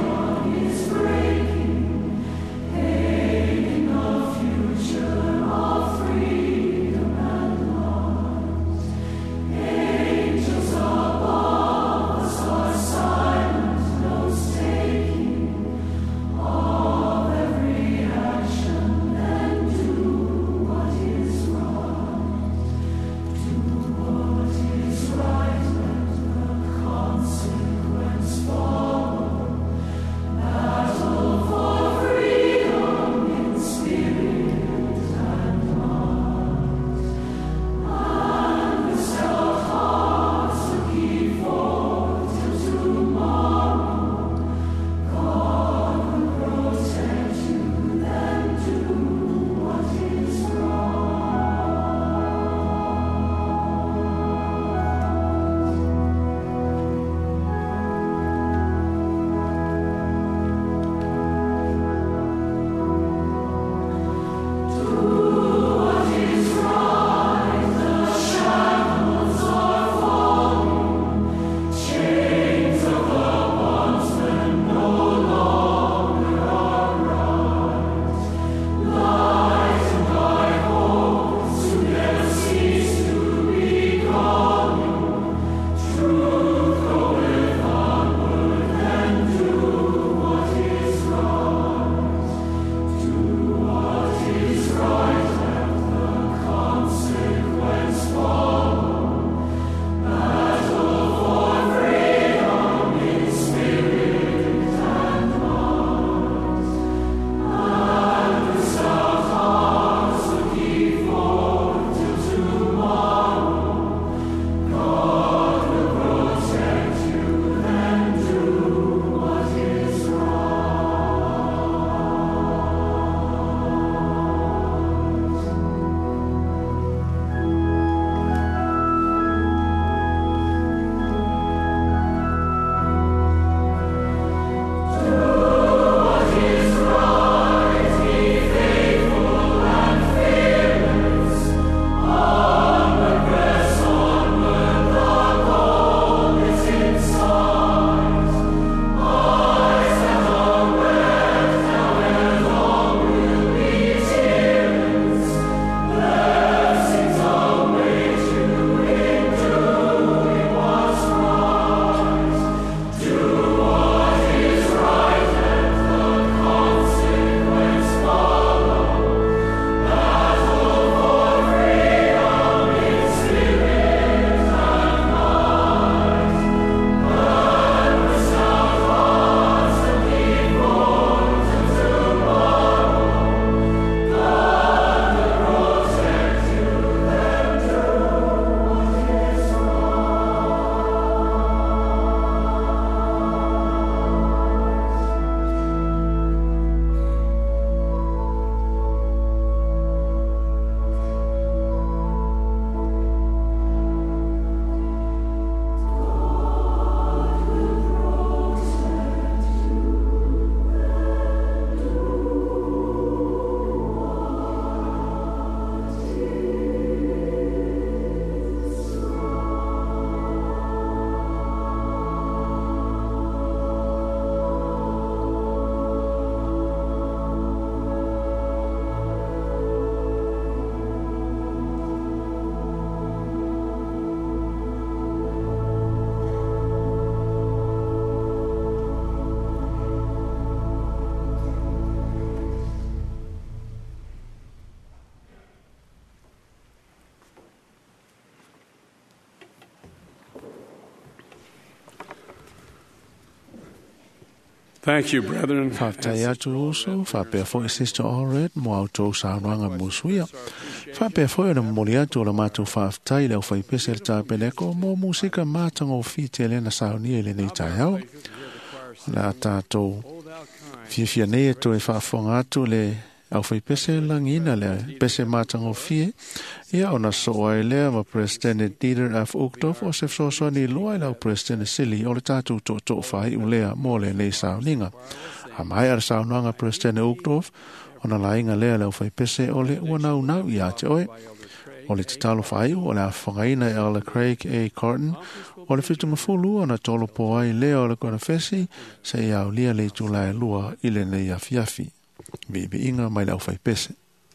Thank you, brethren. Whaptai atu uso, whapea fo Sister Allred, mo auto sa anuanga musuia. Whapea fo na mori atu o la mātou whaptai leo whai pese le tāpeneko, mo musika mātango fite elena saunia le nei tai au. La tātou fia nei atu e whaafonga atu le au whai pese langina le pese mātango fie. Ia ona soa e lea ma Presidente Dieter F. Uchtdorf o se fsoso ni loa i lau Presidente Silly o le tātou tō whai u lea mō le nei sauninga. A mai ar saunuanga Presidente Uchtdorf ona la inga lea lau whai pese o le ua nau i ate oe. O le tatalo whai o le awhangaina e ala Craig A. Carton o le whitunga fulu ona tolo po ai lea o le kona fesi se iau lia le tūlai lua i le nei afiafi. Bibi inga mai lau whai pese.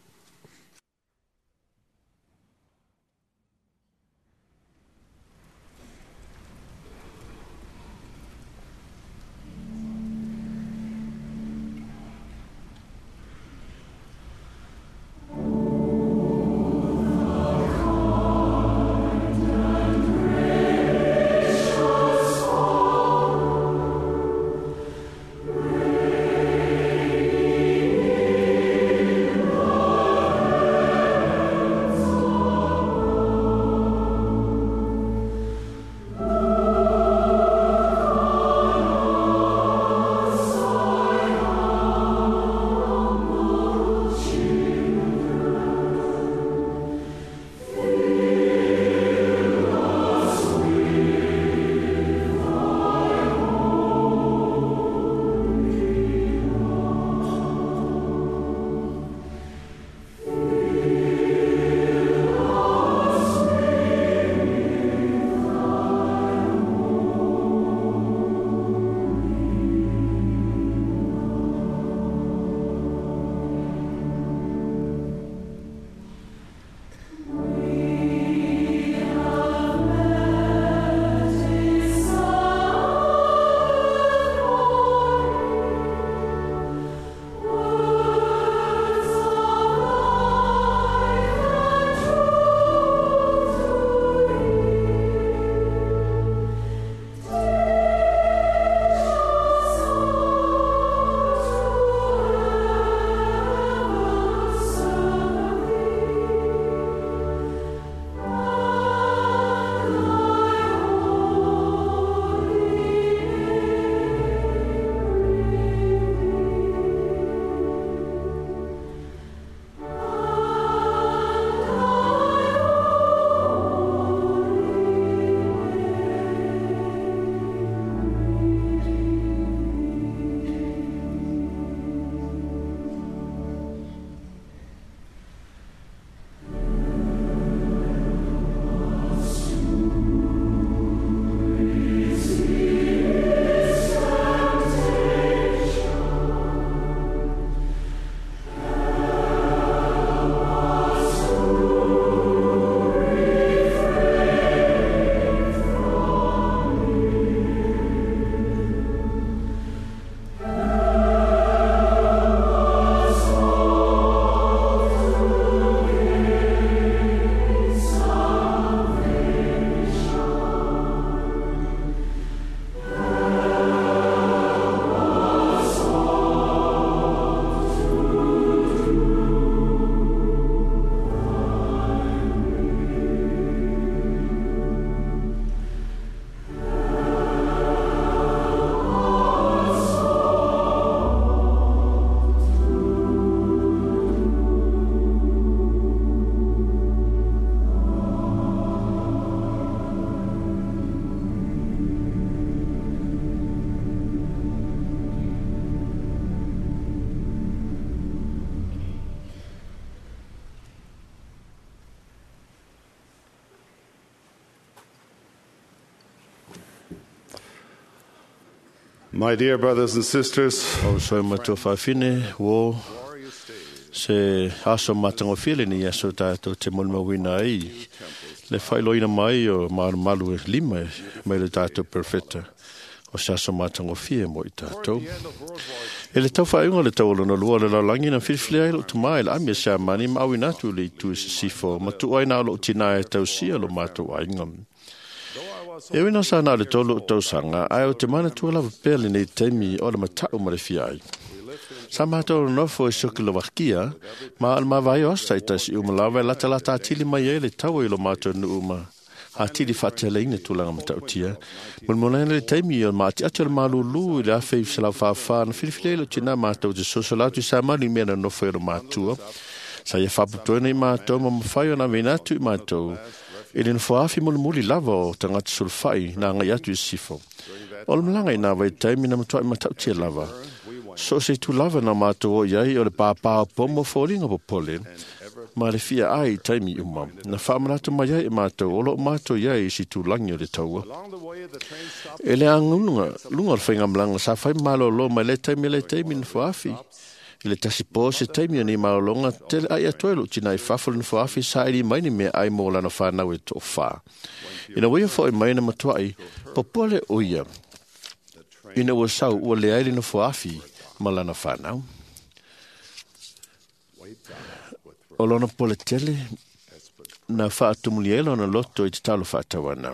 My dear brothers and sisters, o soe matua whawhine, wo se aso matango while ni aso tātou te monima wina ai. Le whailoina mai o maru e lima mai le tātou perfeta. O se aso matango whie mo i tātou. E le tau whaunga le tau olo no lua le laulangi na whirwhile ai lo tu mai le amia sea mani ma awi natu le i tu e se sifo. Ma tu aina lo tina e tau sia lo mātou ainga. E wina sana le tolu tausanga, ai o te mana tuala pele nei teimi o le matau ma le fiai. Sa mātou nofo e sokilo wakia, ma al mawai o staitasi umalawa e lata atili mai e le tau i lo mātou nu uma. Atili whateleine tulanga matautia. Mulmulana le teimi o maati atu le malulu i le awhai salau whawha na whiriwhilelo tina mātou te sosolatu sa mani mea nofo e lo mātua. Sa ia whaputoina i mātou ma mawhai o na venatu i mātou. I le nfoafi mulimuli lava o tangata sulfai na ngai atu i sifo. O le malanga i nā vai teimi na matua i matautia lava. So se tu lava na mātou o iai o le pāpāo pomo fōringa po pole. Ma le fia ai taimi uma. Na whaamaratu mai ai e mātou o lo mātou iai si tu langi o le taua. E le angunga, lunga le whainga malanga sa whai malo lo mai le taimi na whaafi. I le tasi pō se taimi o ni maolonga tele ai atoelo tina i whafol na whaafi sa iri maini mea ai mō lana whanau e tō whā. Ina wia fo i maina matuai, popole o ia. Ina ua sau ua le aile na whaafi malana whanau. O lona pole tele na whaatumulielo na loto i te talo whaatawana.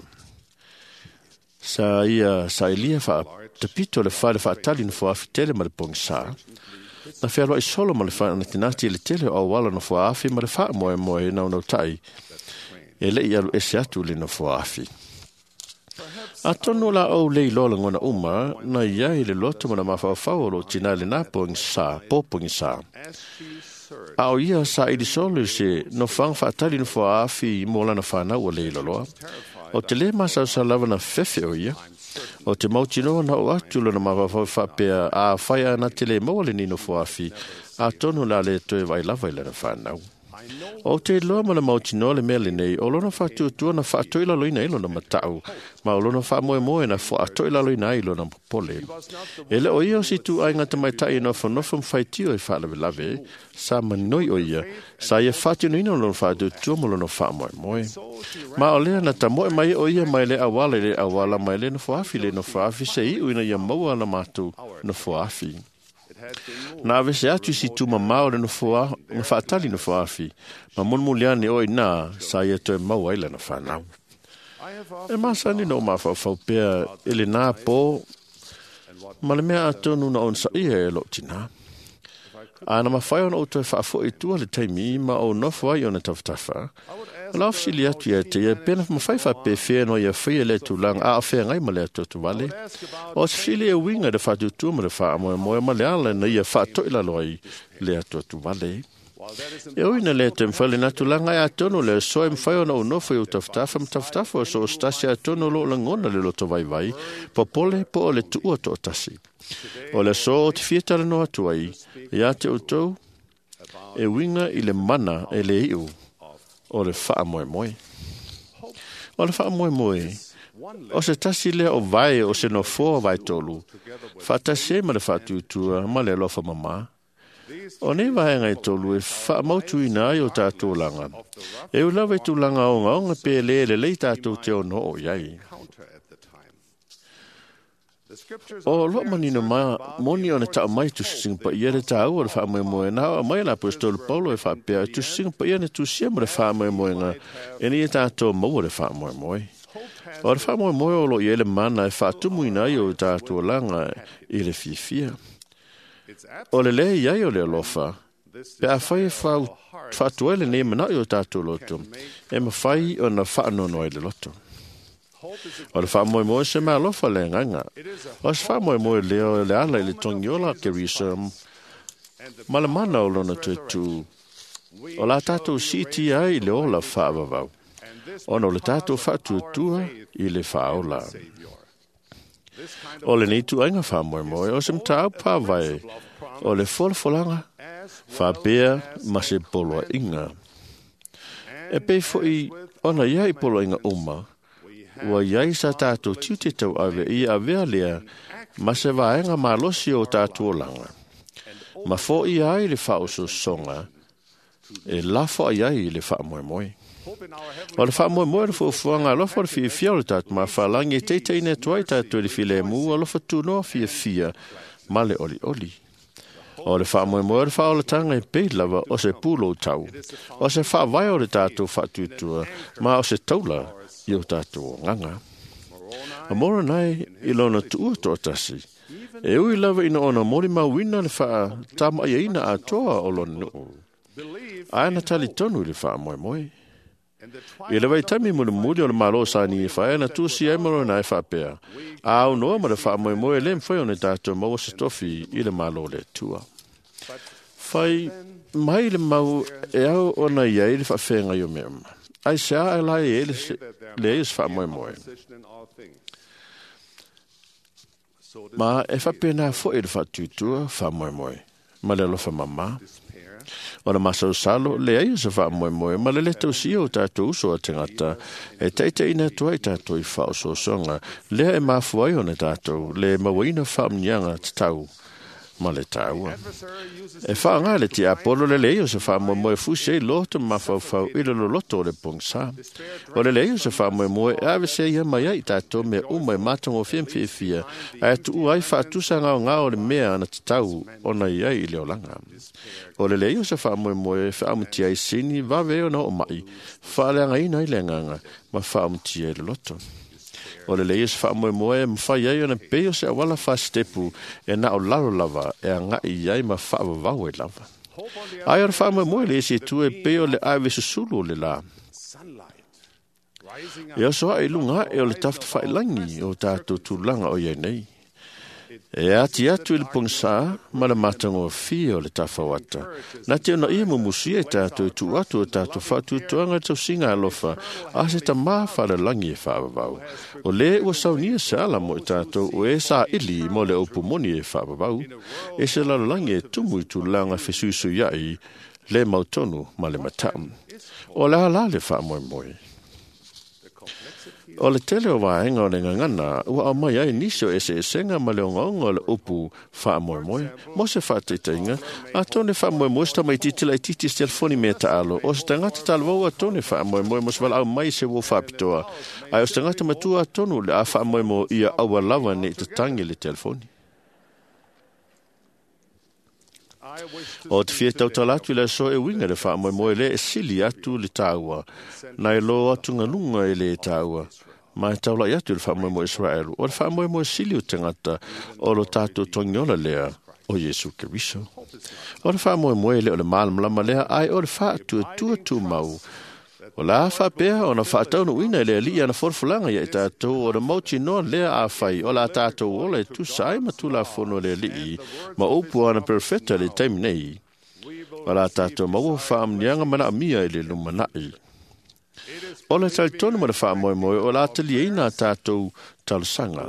Sa ilia tapito le whaare whaatali na whaafi tele ma le pongsa. Na whialoa i solo ma le whaana na tinati le tele o wala na whaafi ma le whaa moe nau tai. E le i alu ese atu le na whaafi. A tonu la au lei lola ngona uma na iai le loto ma na mawhawhau lo tina le nā pōpongsa. A o ia sa i di solo se no whang whaatali na whaafi mo lana whanau o lei loloa. O te le masau sa lava na whewhe o ia. O te mautinoa na o atulo na mawawhau whapea a whaia na te le maua le nino whaafi a tonu la le toe vai lava i lana whanau. O te loa ma na mautinoa le mele nei, o lona whatuatua na whaatoila loina ilo na matau, ma o lona whaamoe na whaatoila loina ilo na popole. E le o ia o si tu ai ngata mai tai no whanofo mwhaitio e whaalawe lave, sa manoi o ia, sa ia whatio nino lona whaatuatua mo lona whaamoe. Ma o lea na ta moe mai o ia mai le awala mai le no whaafi se i uina ia maua na matu no whaafi. Na vese atu si tu mamao le no whaatali no whaafi, ma monmuliane oi nā sa ia toe mau aila na whanau. E masani no mawhau pēr ele nā pō, ma le mea atonu na on sa ia e lo tina. Ana mawhai ona o toe whaafo i tua le taimi ma o nofo ai ona tawhatafa. La ofsili atu ia te ia pena mawhai whape whea no ia whea le tulang a whea ngai ma le atu wale. O se while e winga de whatu tua ma le wha moe ma le ala na ia whaatoila loi le atu wale. E oina le te mwhale na tulanga e atono le soe mwhai ona o nofo i utawhtafa o so stasi atono lo langona le loto vai, popole po o le tuua to tasi. O le so o te fietara no atu ai, ia te utou, e winga i le mana e le iu. O le wha moe. O le wha moe. O se tasi lea o vai o se no fōa vai tolu. Wha tasi ma le wha tutua ma le lofa mama. O ne vai ngai tolu e wha mautu ina ai o tātou langa. E u lawe tu langa o ngaonga pe le lei tātou te o no o iai. O lo manino ma moni ona ta mai tu sing pa ia le tau o fa moe na mai la apostol Paulo e fa pe tu sing pa ia tu sia mo fa moe nga eni ta to mo le fa moe o fa moe o lo ia le mana e fa tu muina yo ta to langa i le fifia o le ia yo le lofa pe a fa tu ele ne mana yo ta to loto e ma fai ona fa no no le loto. O le whamoe se mea lofa le nganga. O se whamoe leo le ala i le tongiola ke risa ma le mana o lona tu. O la tātou siti ai le ola whaavavau. O no le tātou whatuatua i le whaola. O le nitu ainga whamoe o se mtau pāwai. O le folanga whapea ma se poloa inga. E pei foi ona iai poloa inga uma. Ua iai sa tātou tiu te tau awe i a vea lea ma se vaenga ma losi o tātou langa. Ma fo i ai le wha oso songa e lafo i ai le wha moe. O le wha moe le fuafuanga lofa le fia o le tātou ma whalangi e teiteine tuai tātou le file mu a lofa tūnoa fia ma le oli. O le wha moe le wha o le tanga e pei lava o se pūlo tau. O se wha vai o le tātou wha tutua ma o se taula i o tātou nganga. A mora nai ilona tua to tasi. E ui lava ina ona mori mawina le faa tama ia ina atoa o lona nuu. Aina tali tonu le faa moe moe. I le vai tami muna muli o le malo sa ni e whae na tusi e maro na e whapea. A au noa ma le wha moe moe le mwhai o ne tātou maua se tofi i le malo le tua. Whai mai le mau e au o na iei le whawhenga i o mea. Ai se a e lai e le eis wha moe moe. Ma e whapea na fo e le whatutua wha moe moe. Ma le lofa mama. O na masau salo, le ai se wha moe moe, ma le tau si o tātou uso a tengata, e teite ina tua i tātou i wha o so songa, lea e mafuai o na tātou, le mawaina wha mnianga te tau, ma le tāua. E wha ngā le ti apolo le leo se wha moe moe fusi e loto mawhau i le loloto le pongsa. O le leo se wha moe moe, e ave se ia mai ai tātou mea umai matango fia, a tu uai wha atusa ngā o le mea ana te tau, o na iai i leo langa. O le leo se wha moe moe, wha amuti ai sini, wawe o na o mai, wha leanga ina i leanganga, ma wha amuti ai le loto. O le leis wha moe moe, mwhai ai o na peo se awala wha stepu, e na o laro lava, e a ngai iai ma wha wawau e lava. Ai o wha moe moe le esi e tu e peo le aiwe susulu o le la. E o soa e lunga e o le tafta wha ilangi o tātou tūlanga o iai nei. E ati atu i le pongsa, ma le matango fi o le tawhawata. Na te ona ia mumusi e tātou tu atu o tātou whatu tuanga tau singa alofa, a se ta maa whare langi e whaavavau. O le ua saunia se ala mo i tātou o e sa ili mo le opu moni e whaavavau. E se lalolangi e tumu i tu langa fesuisu iai, le mautonu ma le matam. O le ala le wha moe moe. O le tele o waenga o le ngangana, ua au mai ai nisio e se senga ma le ongaonga o le upu wha moe moe. Mo se wha teitainga, a tone wha moe moe sta mai titila i titis telefoni mea ta alo. O se tangata talwau a tone wha moe moe mo se wala au mai se wo wha pitoa. Ai o se tangata matua a tonu le a wha moe moe ia awa lawa ne te tangi le telefoni. O te fia tau talatu le so e winga le wha moe moe le e sili atu le tāua. Na e lo atu nganunga e le tāua. Ma e taula i atu le wha moe moe Israel. O le wha moe moe sili o tangata o lo tātou tongiola lea o Jesu Keriso. O le wha moe moe le o le malamlama lea ai o le wha atu e tu mau. O la wha pēha o na wha taunu wina lea li ana forfulanga ia i tātou o le mauti noa lea a whai o la tātou o le tu sai ma tu la fono lea li ma upu ana perfecta le taimi nei. O la tātou maua wha amnianga mana amia i le lumanai. O le talitonu ma le wha moe moe o la talieina tātou talusanga.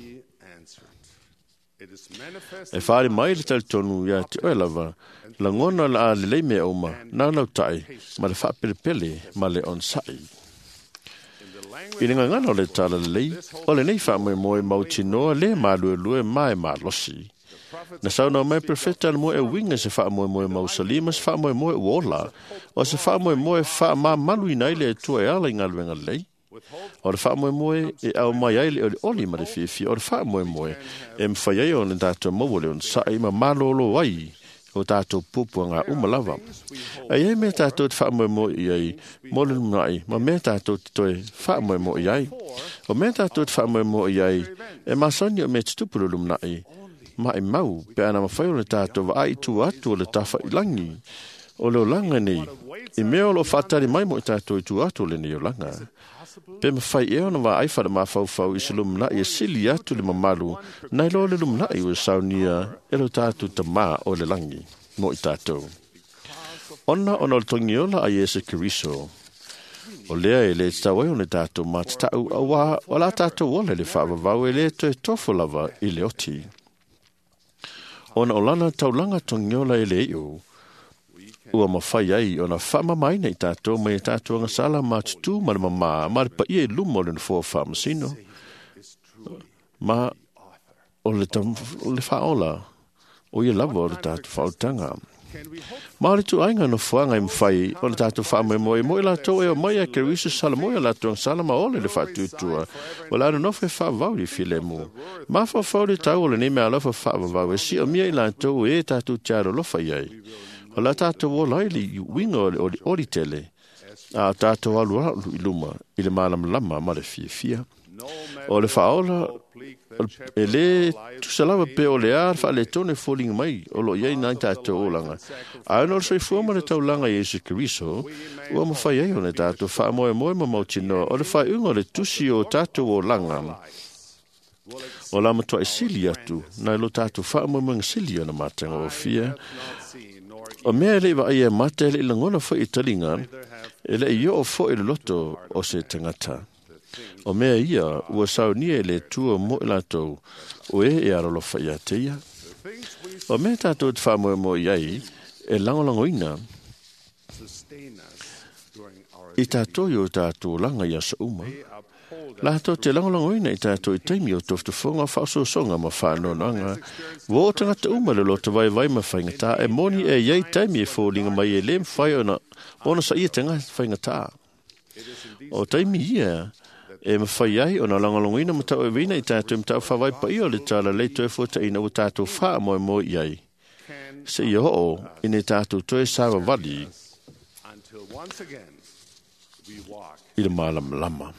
E whaare mai le talitonu ia te oelava, la ngona la a le leime oma, na lau tai, ma le whaperepele, ma le onsai. I le ngangana o le tala le lei, o le nei wha moe moe mauti noa le malue lue mai ma losi. Na sauna mai profeta le moe e winga se wha moe moe mausalima, se wha moe moe uola, o se wha moe moe wha ma malu inai le tua e ala inga luenga lei. O le wha moe moe e au mai ai le o le oli ma le fifi, o le wha moe moe e mwhai ai o le tātua maua le on sai ma malolo ai o tātua pupua ngā umalava. Ai me tātua te wha moe moe i ai, mo le lumnai, ma me tātua te toe wha moe moe i ai. O me tātua te wha moe moe i ai, e masani o me te tupuru lumnai, ma e mau, pe ana mawhai o le tātua wa ai tu atu o le tafa i langi. O leo langa nei, i mea o lo whatari mai mo i tātua i tu atu le nei o langa. Pe mawhai e ona wa ai whara mawhau i se lumnai e sili atu le mamalu, nai lo le lumnai o saunia e lo tātua ta maa o le langi, mo i tātua. Ona o le tongiola a Jesu Keriso, o lea e le tawai o le tātua ma te tau awa o la tātua ole le whaavavau e le to e tofu lava i le oti. Ona o lana taulanga tongiola e le iu, ua mawhai ai o na whama maina i tātou mai tātou nga sala mātutu ma le mama ma le pa ia i lumo le nfua whamasino. Ma o le whaola o ia lava o le tātou whautanga. Ma le tu ainga no whanga i mwhai o le tātou whamoe moe moe la tau e o mai a Keriso sala moe la tau sala ma ole le whatutua. O la no whai whavau i file mo. Ma whawhau le tau o le ne mea lofa whavau e si o mia i la tau e tātou tiaro lofa iai. O la tātou o laili winga o le ori tele, a tātou alua i luma i le malam lama ma le fia fia. O le whaola, e le tusalawa pe o le ar, wha le tone falling mai, o lo iei nai tātou olanga. A no soi fuama le taulanga Yesu Kiriso, ua mawhai ei o ne tātou wha moe moe ma mautinoa, o le whai unga le tusi o tātou o langa. O la matua e sili atu, nai lo tātou wha moe moe sili ana matanga o fia. O mea le wa ia mate le ilangona fo i talinga, e le i o fo i loto o se tangata. O mea ia, ua saunia le tua mo ilatou, o e arolofa ia teia. O mea tātou te whamoe mo iai, e langolangoina, i tātou i o tātou langa ia sa uma. Lato te langolangoina i tātou i teimi o toftufonga whaososonga ma whanonanga, wo tangata uma le lota vai ma whaingata, e moni e iei teimi e fōlinga mai e lem whaiona, ona sa ia tanga whaingata. O teimi ia, e mawhai ai o na langalongoina matau e wina i tātou matau whawai pa i o le tāla lei toe fuata ina o tātou wha moe mo iai. Se i ho i ne tātou toe sawa wali i le mālama lama.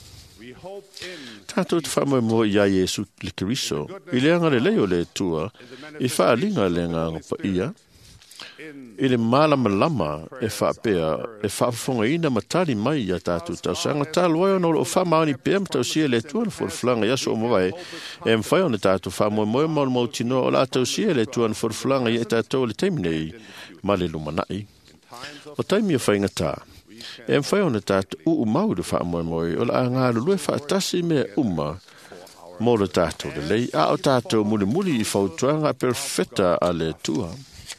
Tātou te wha moe mo iai Yesu le Kiriso, i le anga le leo le tua, i wha alinga le nganga pa ia, i le mālama lama e whapea, e whafonga ina matari mai a tātou tau sanga tāluai ono o whamaani pēr matau sia le tuana forflanga yaso o mawai e mwhai ona tātou whamoe moe mau mautino o la tau sia le tuana forflanga i e tātou le teiminei ma le lumanai. O taimi o whaingata, e mwhai ona tātou mau de whamoe moe o la ngā lulue whaatasi me uma mo le tātou le lei, a o tātou muli i whautuanga perfeta a le tua.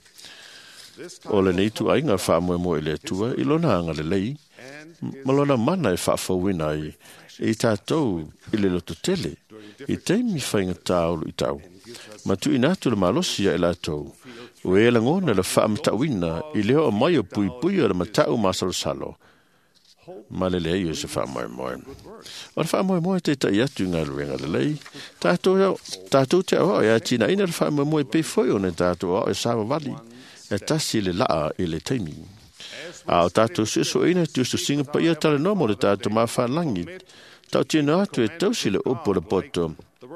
O le nei tu ainga wha moe moe le tua, i lona anga le lei, malona mana e wha whawina i tātou i le loto tele, i teimi whainga tāulu i tau. Ma tu inatu le malosia e lātou, o e langona le wha matawina i leo o mai o pui o le matau masalo. Ma le lei o se wha moe moe. O le wha moe moe te tai atu ngā ruenga le lei, tātou te awa e atina ina le wha moe moe pe foi o ne tātou awa e sawa wali. E tasi le laa i le teimi. A o tātou seso ina tustu singa pa ia tale nomo le tātou mawhalangi. Tau tino atu e tausi le upo le poto.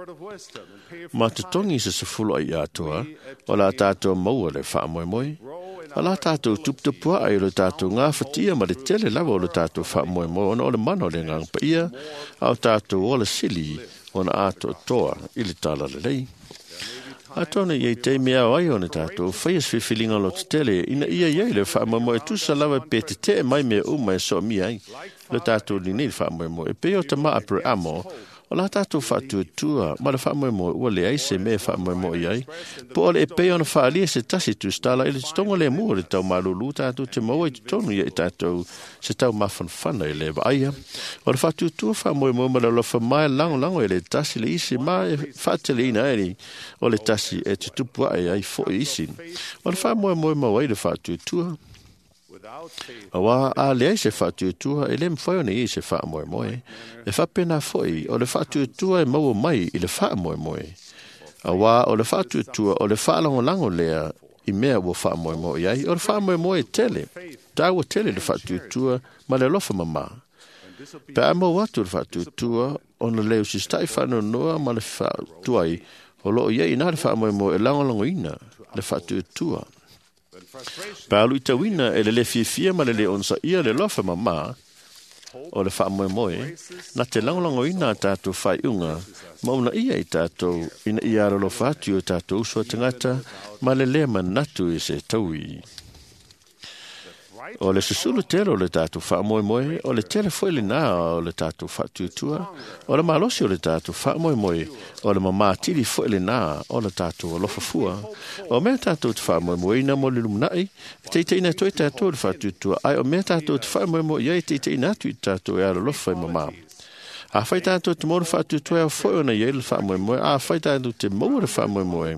Ma te tongi se fulo ai atua, o la tātou maua le wha moe moe. A la tātou tuptupua ai le tātou ngā whatia ma le tele lawa o le tātou wha moe moe, ona o le mano le ngang pa ia, a o tātou o le sili, ona ato toa i le tala le lei. A tona iei te mea o ai o ne tātou, whaias whiwhilinga lo te tele, ina ia iei le whaamamoe e tusa lawa pe te mai mea uma e so mi ai. Le tātou ni nei whaamamoe, e peo te maa pre amo, o la tātou whaatua tua, ma le whaamamoe ua le ai se mea whaamamoe iai, po ole e peo na whaalia se tasi tu stala, ele te tonga le mua le tau malulu, tātou te maua i te tonu iei tātou, se tau mawhanwhana e le wa aia. O le whaatua tua whaamoe ma le lofa mai lango e le tasi le isi mai e whaatele ina eri, o le tasi e te tupua e ai fo e isi. O le whaamoe maua i le whaatua tua. Awa a le ai se whaatua tua, e le mwhai ona i se whaamoe moe. E whapena foi, o le whaatua tua e maua mai i le whaamoe moe. Awa o le whaatua tua, o le whaalango lea, i mea ua whaamoe moe iai, o le whaamoe moe tele. Tāua tele le whaatua tua, ma le lofa mama. Pe a mau atu le whaatua tua, ona leo si stai whanau noa, ma le whaatua i, o loo iei ina le whaamoe moe e langolango ina, le whaatua tua. Palu i tawina e le fia ma le onsa ia le lofa mama o le whaamoe moe na te langolango ina tātou whai unga mauna ia i tātou ina ia rolo whātiu tātou usua tangata ma le lea manatu i se taui. O le susulu telo le tātou whaamoe moe o le tele foile nā o le tātou whaatutua o le malosi o le tātou whaamoe moe o le mamātiri foile nā o le tātou alofa fua o mea tātou te whaamoe moe ina mo le lumunai te ina toi tātou le whaatutua ai o mea tātou te whaamoe moe iai te ina atu i tātou e alofa i mamā. A whai tātou te mora whaatutua e o foio na iei le whaamoe moe a whai tātou te mora whaamoe moe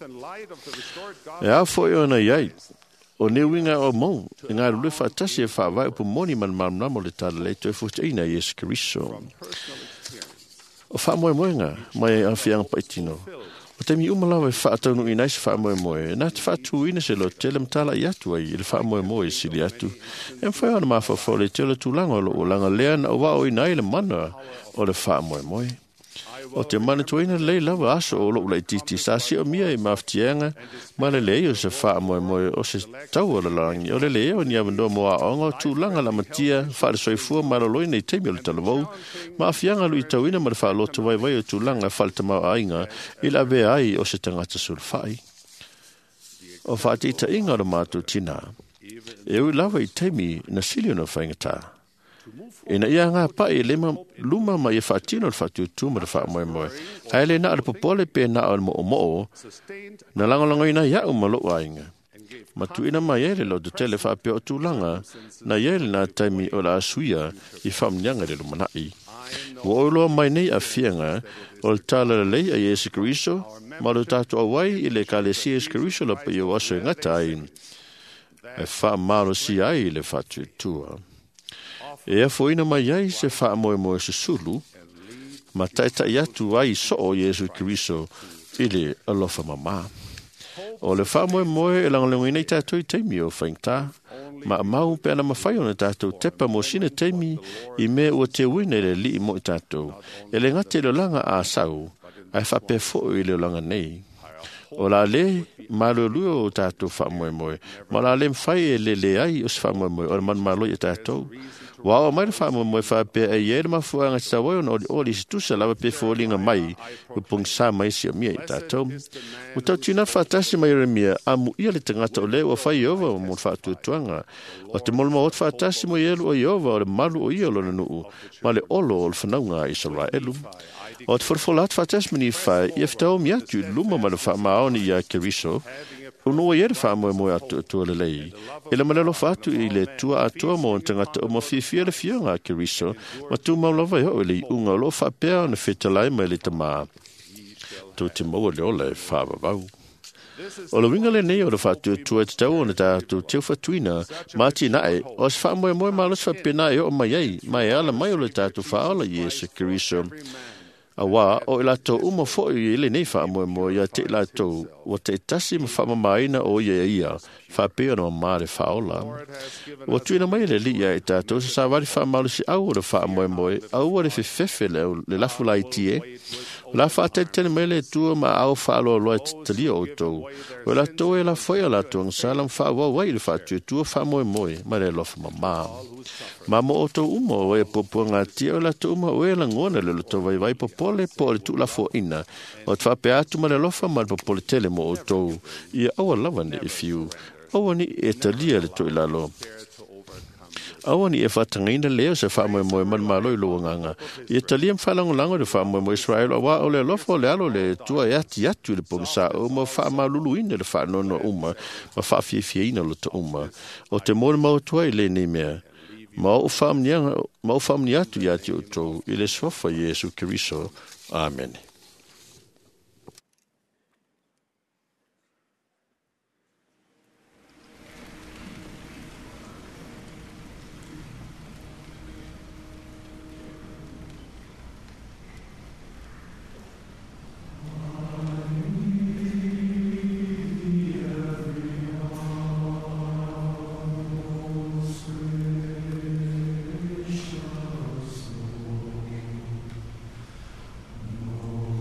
e a foio na iei o ne winga o mau, e ngā rule whaatasi e whaawai upo moni man marunamo le tāla le toi fuhtaina Yesu Kiriso. O whaamoe moenga, mai a whianga paitino. O O te mi umalawa e whaatanu i naisi wha moe moe, nā te whaatu ina se lo tele mtala i atu ai, i le wha moe moe sili atu. E mwhai ana mawhawhole te le tūlanga o lo o langa lea na o wao i nai le mana o le wha moe moe. O te mana tuaina lei lawa aso o lo ula i titi sa si o mia i mawhtianga, ma le lei o se wha moe moe o se tau o le langi, o le lei o ni awandoa moa onga o tūlanga la matia, wha le soifua ma lo loina i teimi o le talavou, ma awhianga lui tauina ma le wha loto vai vai o tūlanga wha le tamau ainga, i la vea ai o se tangata sulfai. O wha tita inga o le mātou tina, e ui lawa i teimi na sili o na whaingata. Ina ia ngā pai e luma mai e whaatino le whaatu tūma le wha moe moe. Hai le na ale popole pe na o le mo o mo na langolongo ina ia o malo ainga. Ma tu ina mai ele lo de tele wha peo tūlanga na iele na taimi o la asuia i whamnianga le lumanai. Wo oloa mai nei a fianga o le tala lei a Yesu Keriso ma lo tātu awai i le kale si Yesu Keriso la pa i o aso ngatai e wha maro si ai le whaatu tua. E a foina mai ai se wha moe moe se sulu, ma taita i atu ai so o Yesu Keriso i le alofa mama. O le wha moe moe e langalengo ina i tātou i teimi o whaingta, ma mau pe ana mawhai o na tātou tepa mo sina teimi i me ua te uine le li mo i tātou. E le ngate le langa a sau, ai whape fo i le langa nei. O la le, ma lo luo o tātou wha moe moe, ma la le mwhai e le ai o se wha moe moe, o le man maloi e tātou. Wao mai le wha moe moe wha pe e iere mafuanga te tawai o ori si tusa lawa pe fōlinga mai u pung sa mai si o mia i tātou. O tau tina whatasi mai re mia a mu ia le tangata o le o whai ova o mo whātua tuanga. O te molma o whatasi mo ielu o iova o le malu o ia lo na nuu, ma le olo o le whanaunga i Israelu. O te whorfolat whatasi mani whai i eftau mi atu luma ma le wha maoni i a Keriso, uno ia le wha moe moe atu atua le lei. E le malelo whatu i le tua atua mo tangata o mawhiwhia le whionga a Keriso, ma tu maulawa i ho i le unga o lo whapea o na whetalai mai le tamā. Tu te maua le ole whawawau. O le winga le nei o le whatu tua te tau o na tātou teo whatuina, mati nae, o se wha moe moe malos whapena e o mai ei, mai ala mai o le tātou whaola Yesu Keriso. A wā, o i lato uma fōi i le nei wha moe moe ia te lato o te tasi ma wha mamaina o ia, wha peo na mamare whaola. O tuina mai le li ia e tātou, sa wari wha malusi au o le wha moe moe, au o le whiwhewe le lafu lai tie, la wha tene mai le tua ma au wha aloa loa te talia o tau. O la tau e la whaia la tau salam wha wawai le wha tua wha moe moe, ma le lofa mamā. Ma mo o tau uma o e popua ngā tia o la tau uma o e la ngona le lo tau vai popole po le tu la fo ina. O te whape atu ma le lofa ma le popole tele mo o tau. Ia awa lawa ni e fiu. Awa ni e talia le tu ilalo. Awa ni e whatangaina leo se wha moe moe man malo i loa nganga. I e talia mwhalango lango le wha moe moe Israel awa o le lofa o le alo le tua e ati atu le pongsa o ma wha malulu ina le wha nono uma ma wha fie ina lo ta uma. O te mōre mau tua i le nei mea. Ma o whamni atu i ati o tau i le swafa Yesu Keriso. Amen. No.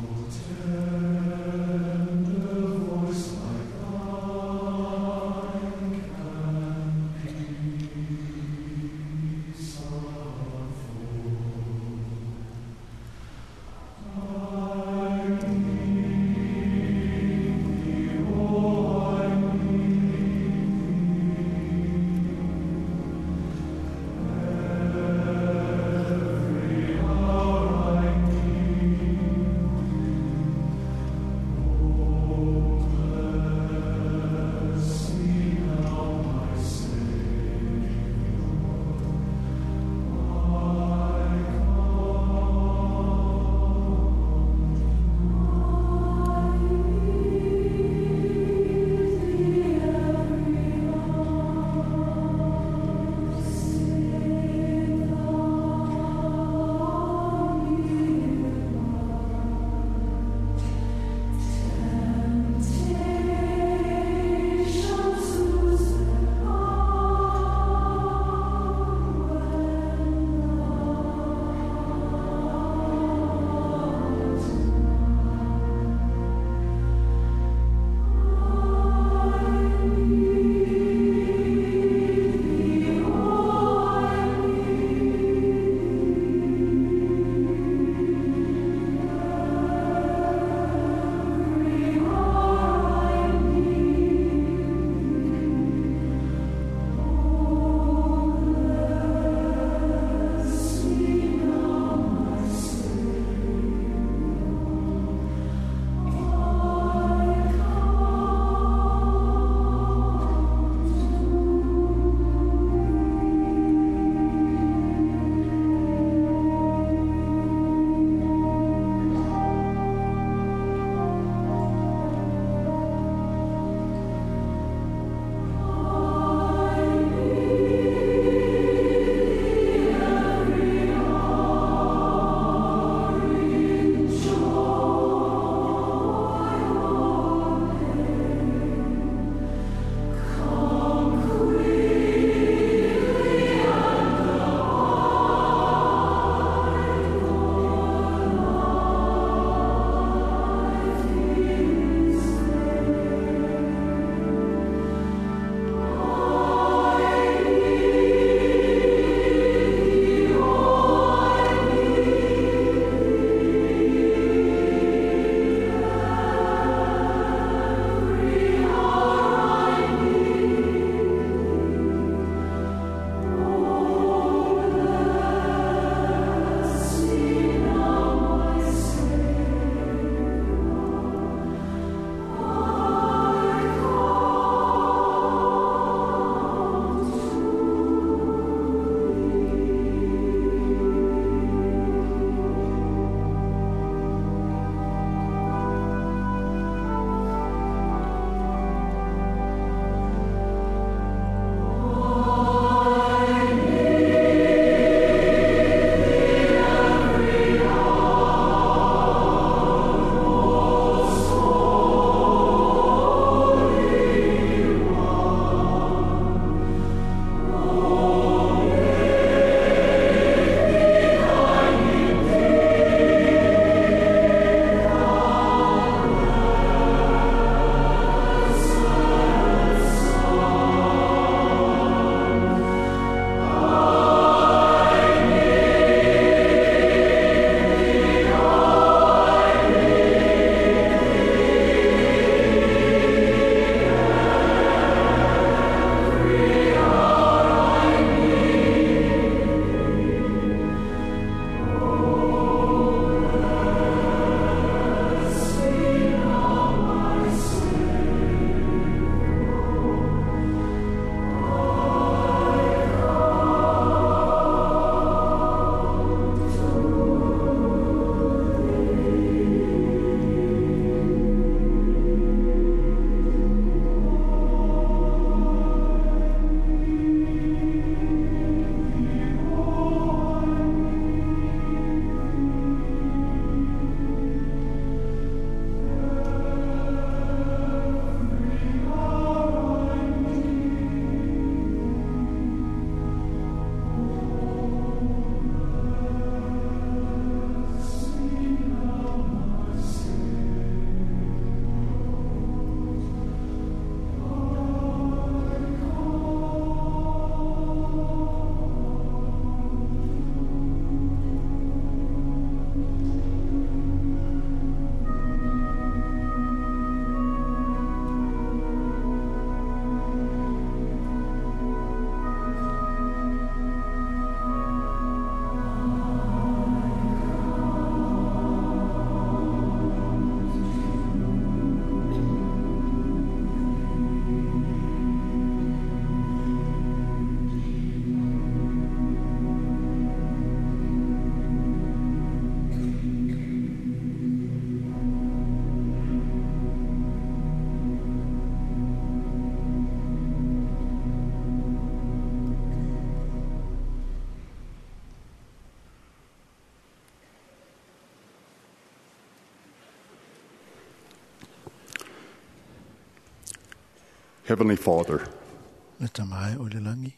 Heavenly Father, Le tamai o le langi.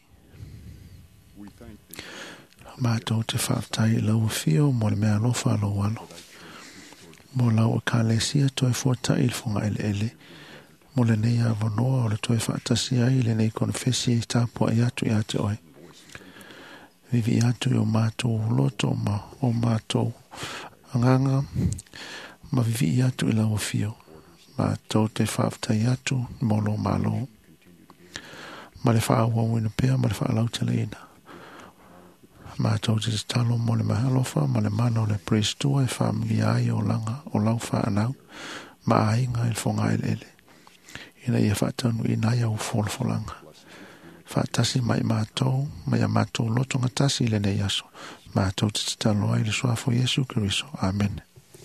Mātou te whaatai lau whio mo le mea lofa alo walo. Mo lau o kālesia toi fuata il funga ele. Mo le nei a wanoa o le toi whaatasi ai le nei konfesi i tāpua i atu i ate oi. Vivi atu i o mātou loto ma o mātou anganga. Ma vivi i atu i lau whio. Mātou te whaatai atu molo malo. Ma le whaawau ina pēr ma le whaalau tele ina. Mātou te talo mo le mahalofa ma le mana o le prestua e whaamili ai o langa o lau whaanau ma ainga il fonga ele. Ina ia whaatanu ina ia u folanga. Whaatasi mai mātou mai a mātou loto ngatasi le nei aso. Mātou te talo ai le suafo Yesu Kiriso. Amen.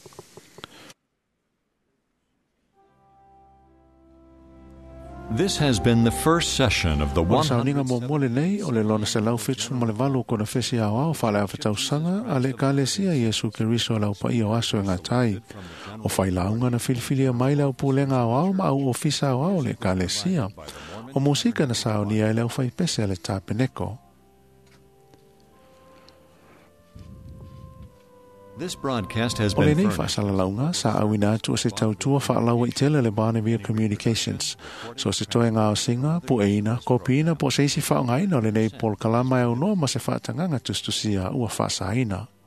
This has been the first session of the Wa sauninga mo mole nei o le lona se lau fitsu mo le valu kona fesi a wao whale a whatau sanga a le kālesia Yesu Kiriso lau pa i o aso e ngatai. O whai launga na filifili a mai lau pūlenga a wao ma au ofisa a wao le kālesia. O musika na saunia e lau whai pese a le tāpeneko. This broadcast has O le been nei whaasala launga sa awina atu o se tautua whaalaua i tele le Barnevere Communications. So se toe ngā o singa, pu eina, kopiina po seisi whaongaina o le nei Paul Kalama e uno ma se whaatanganga tustusia ua whaasaina.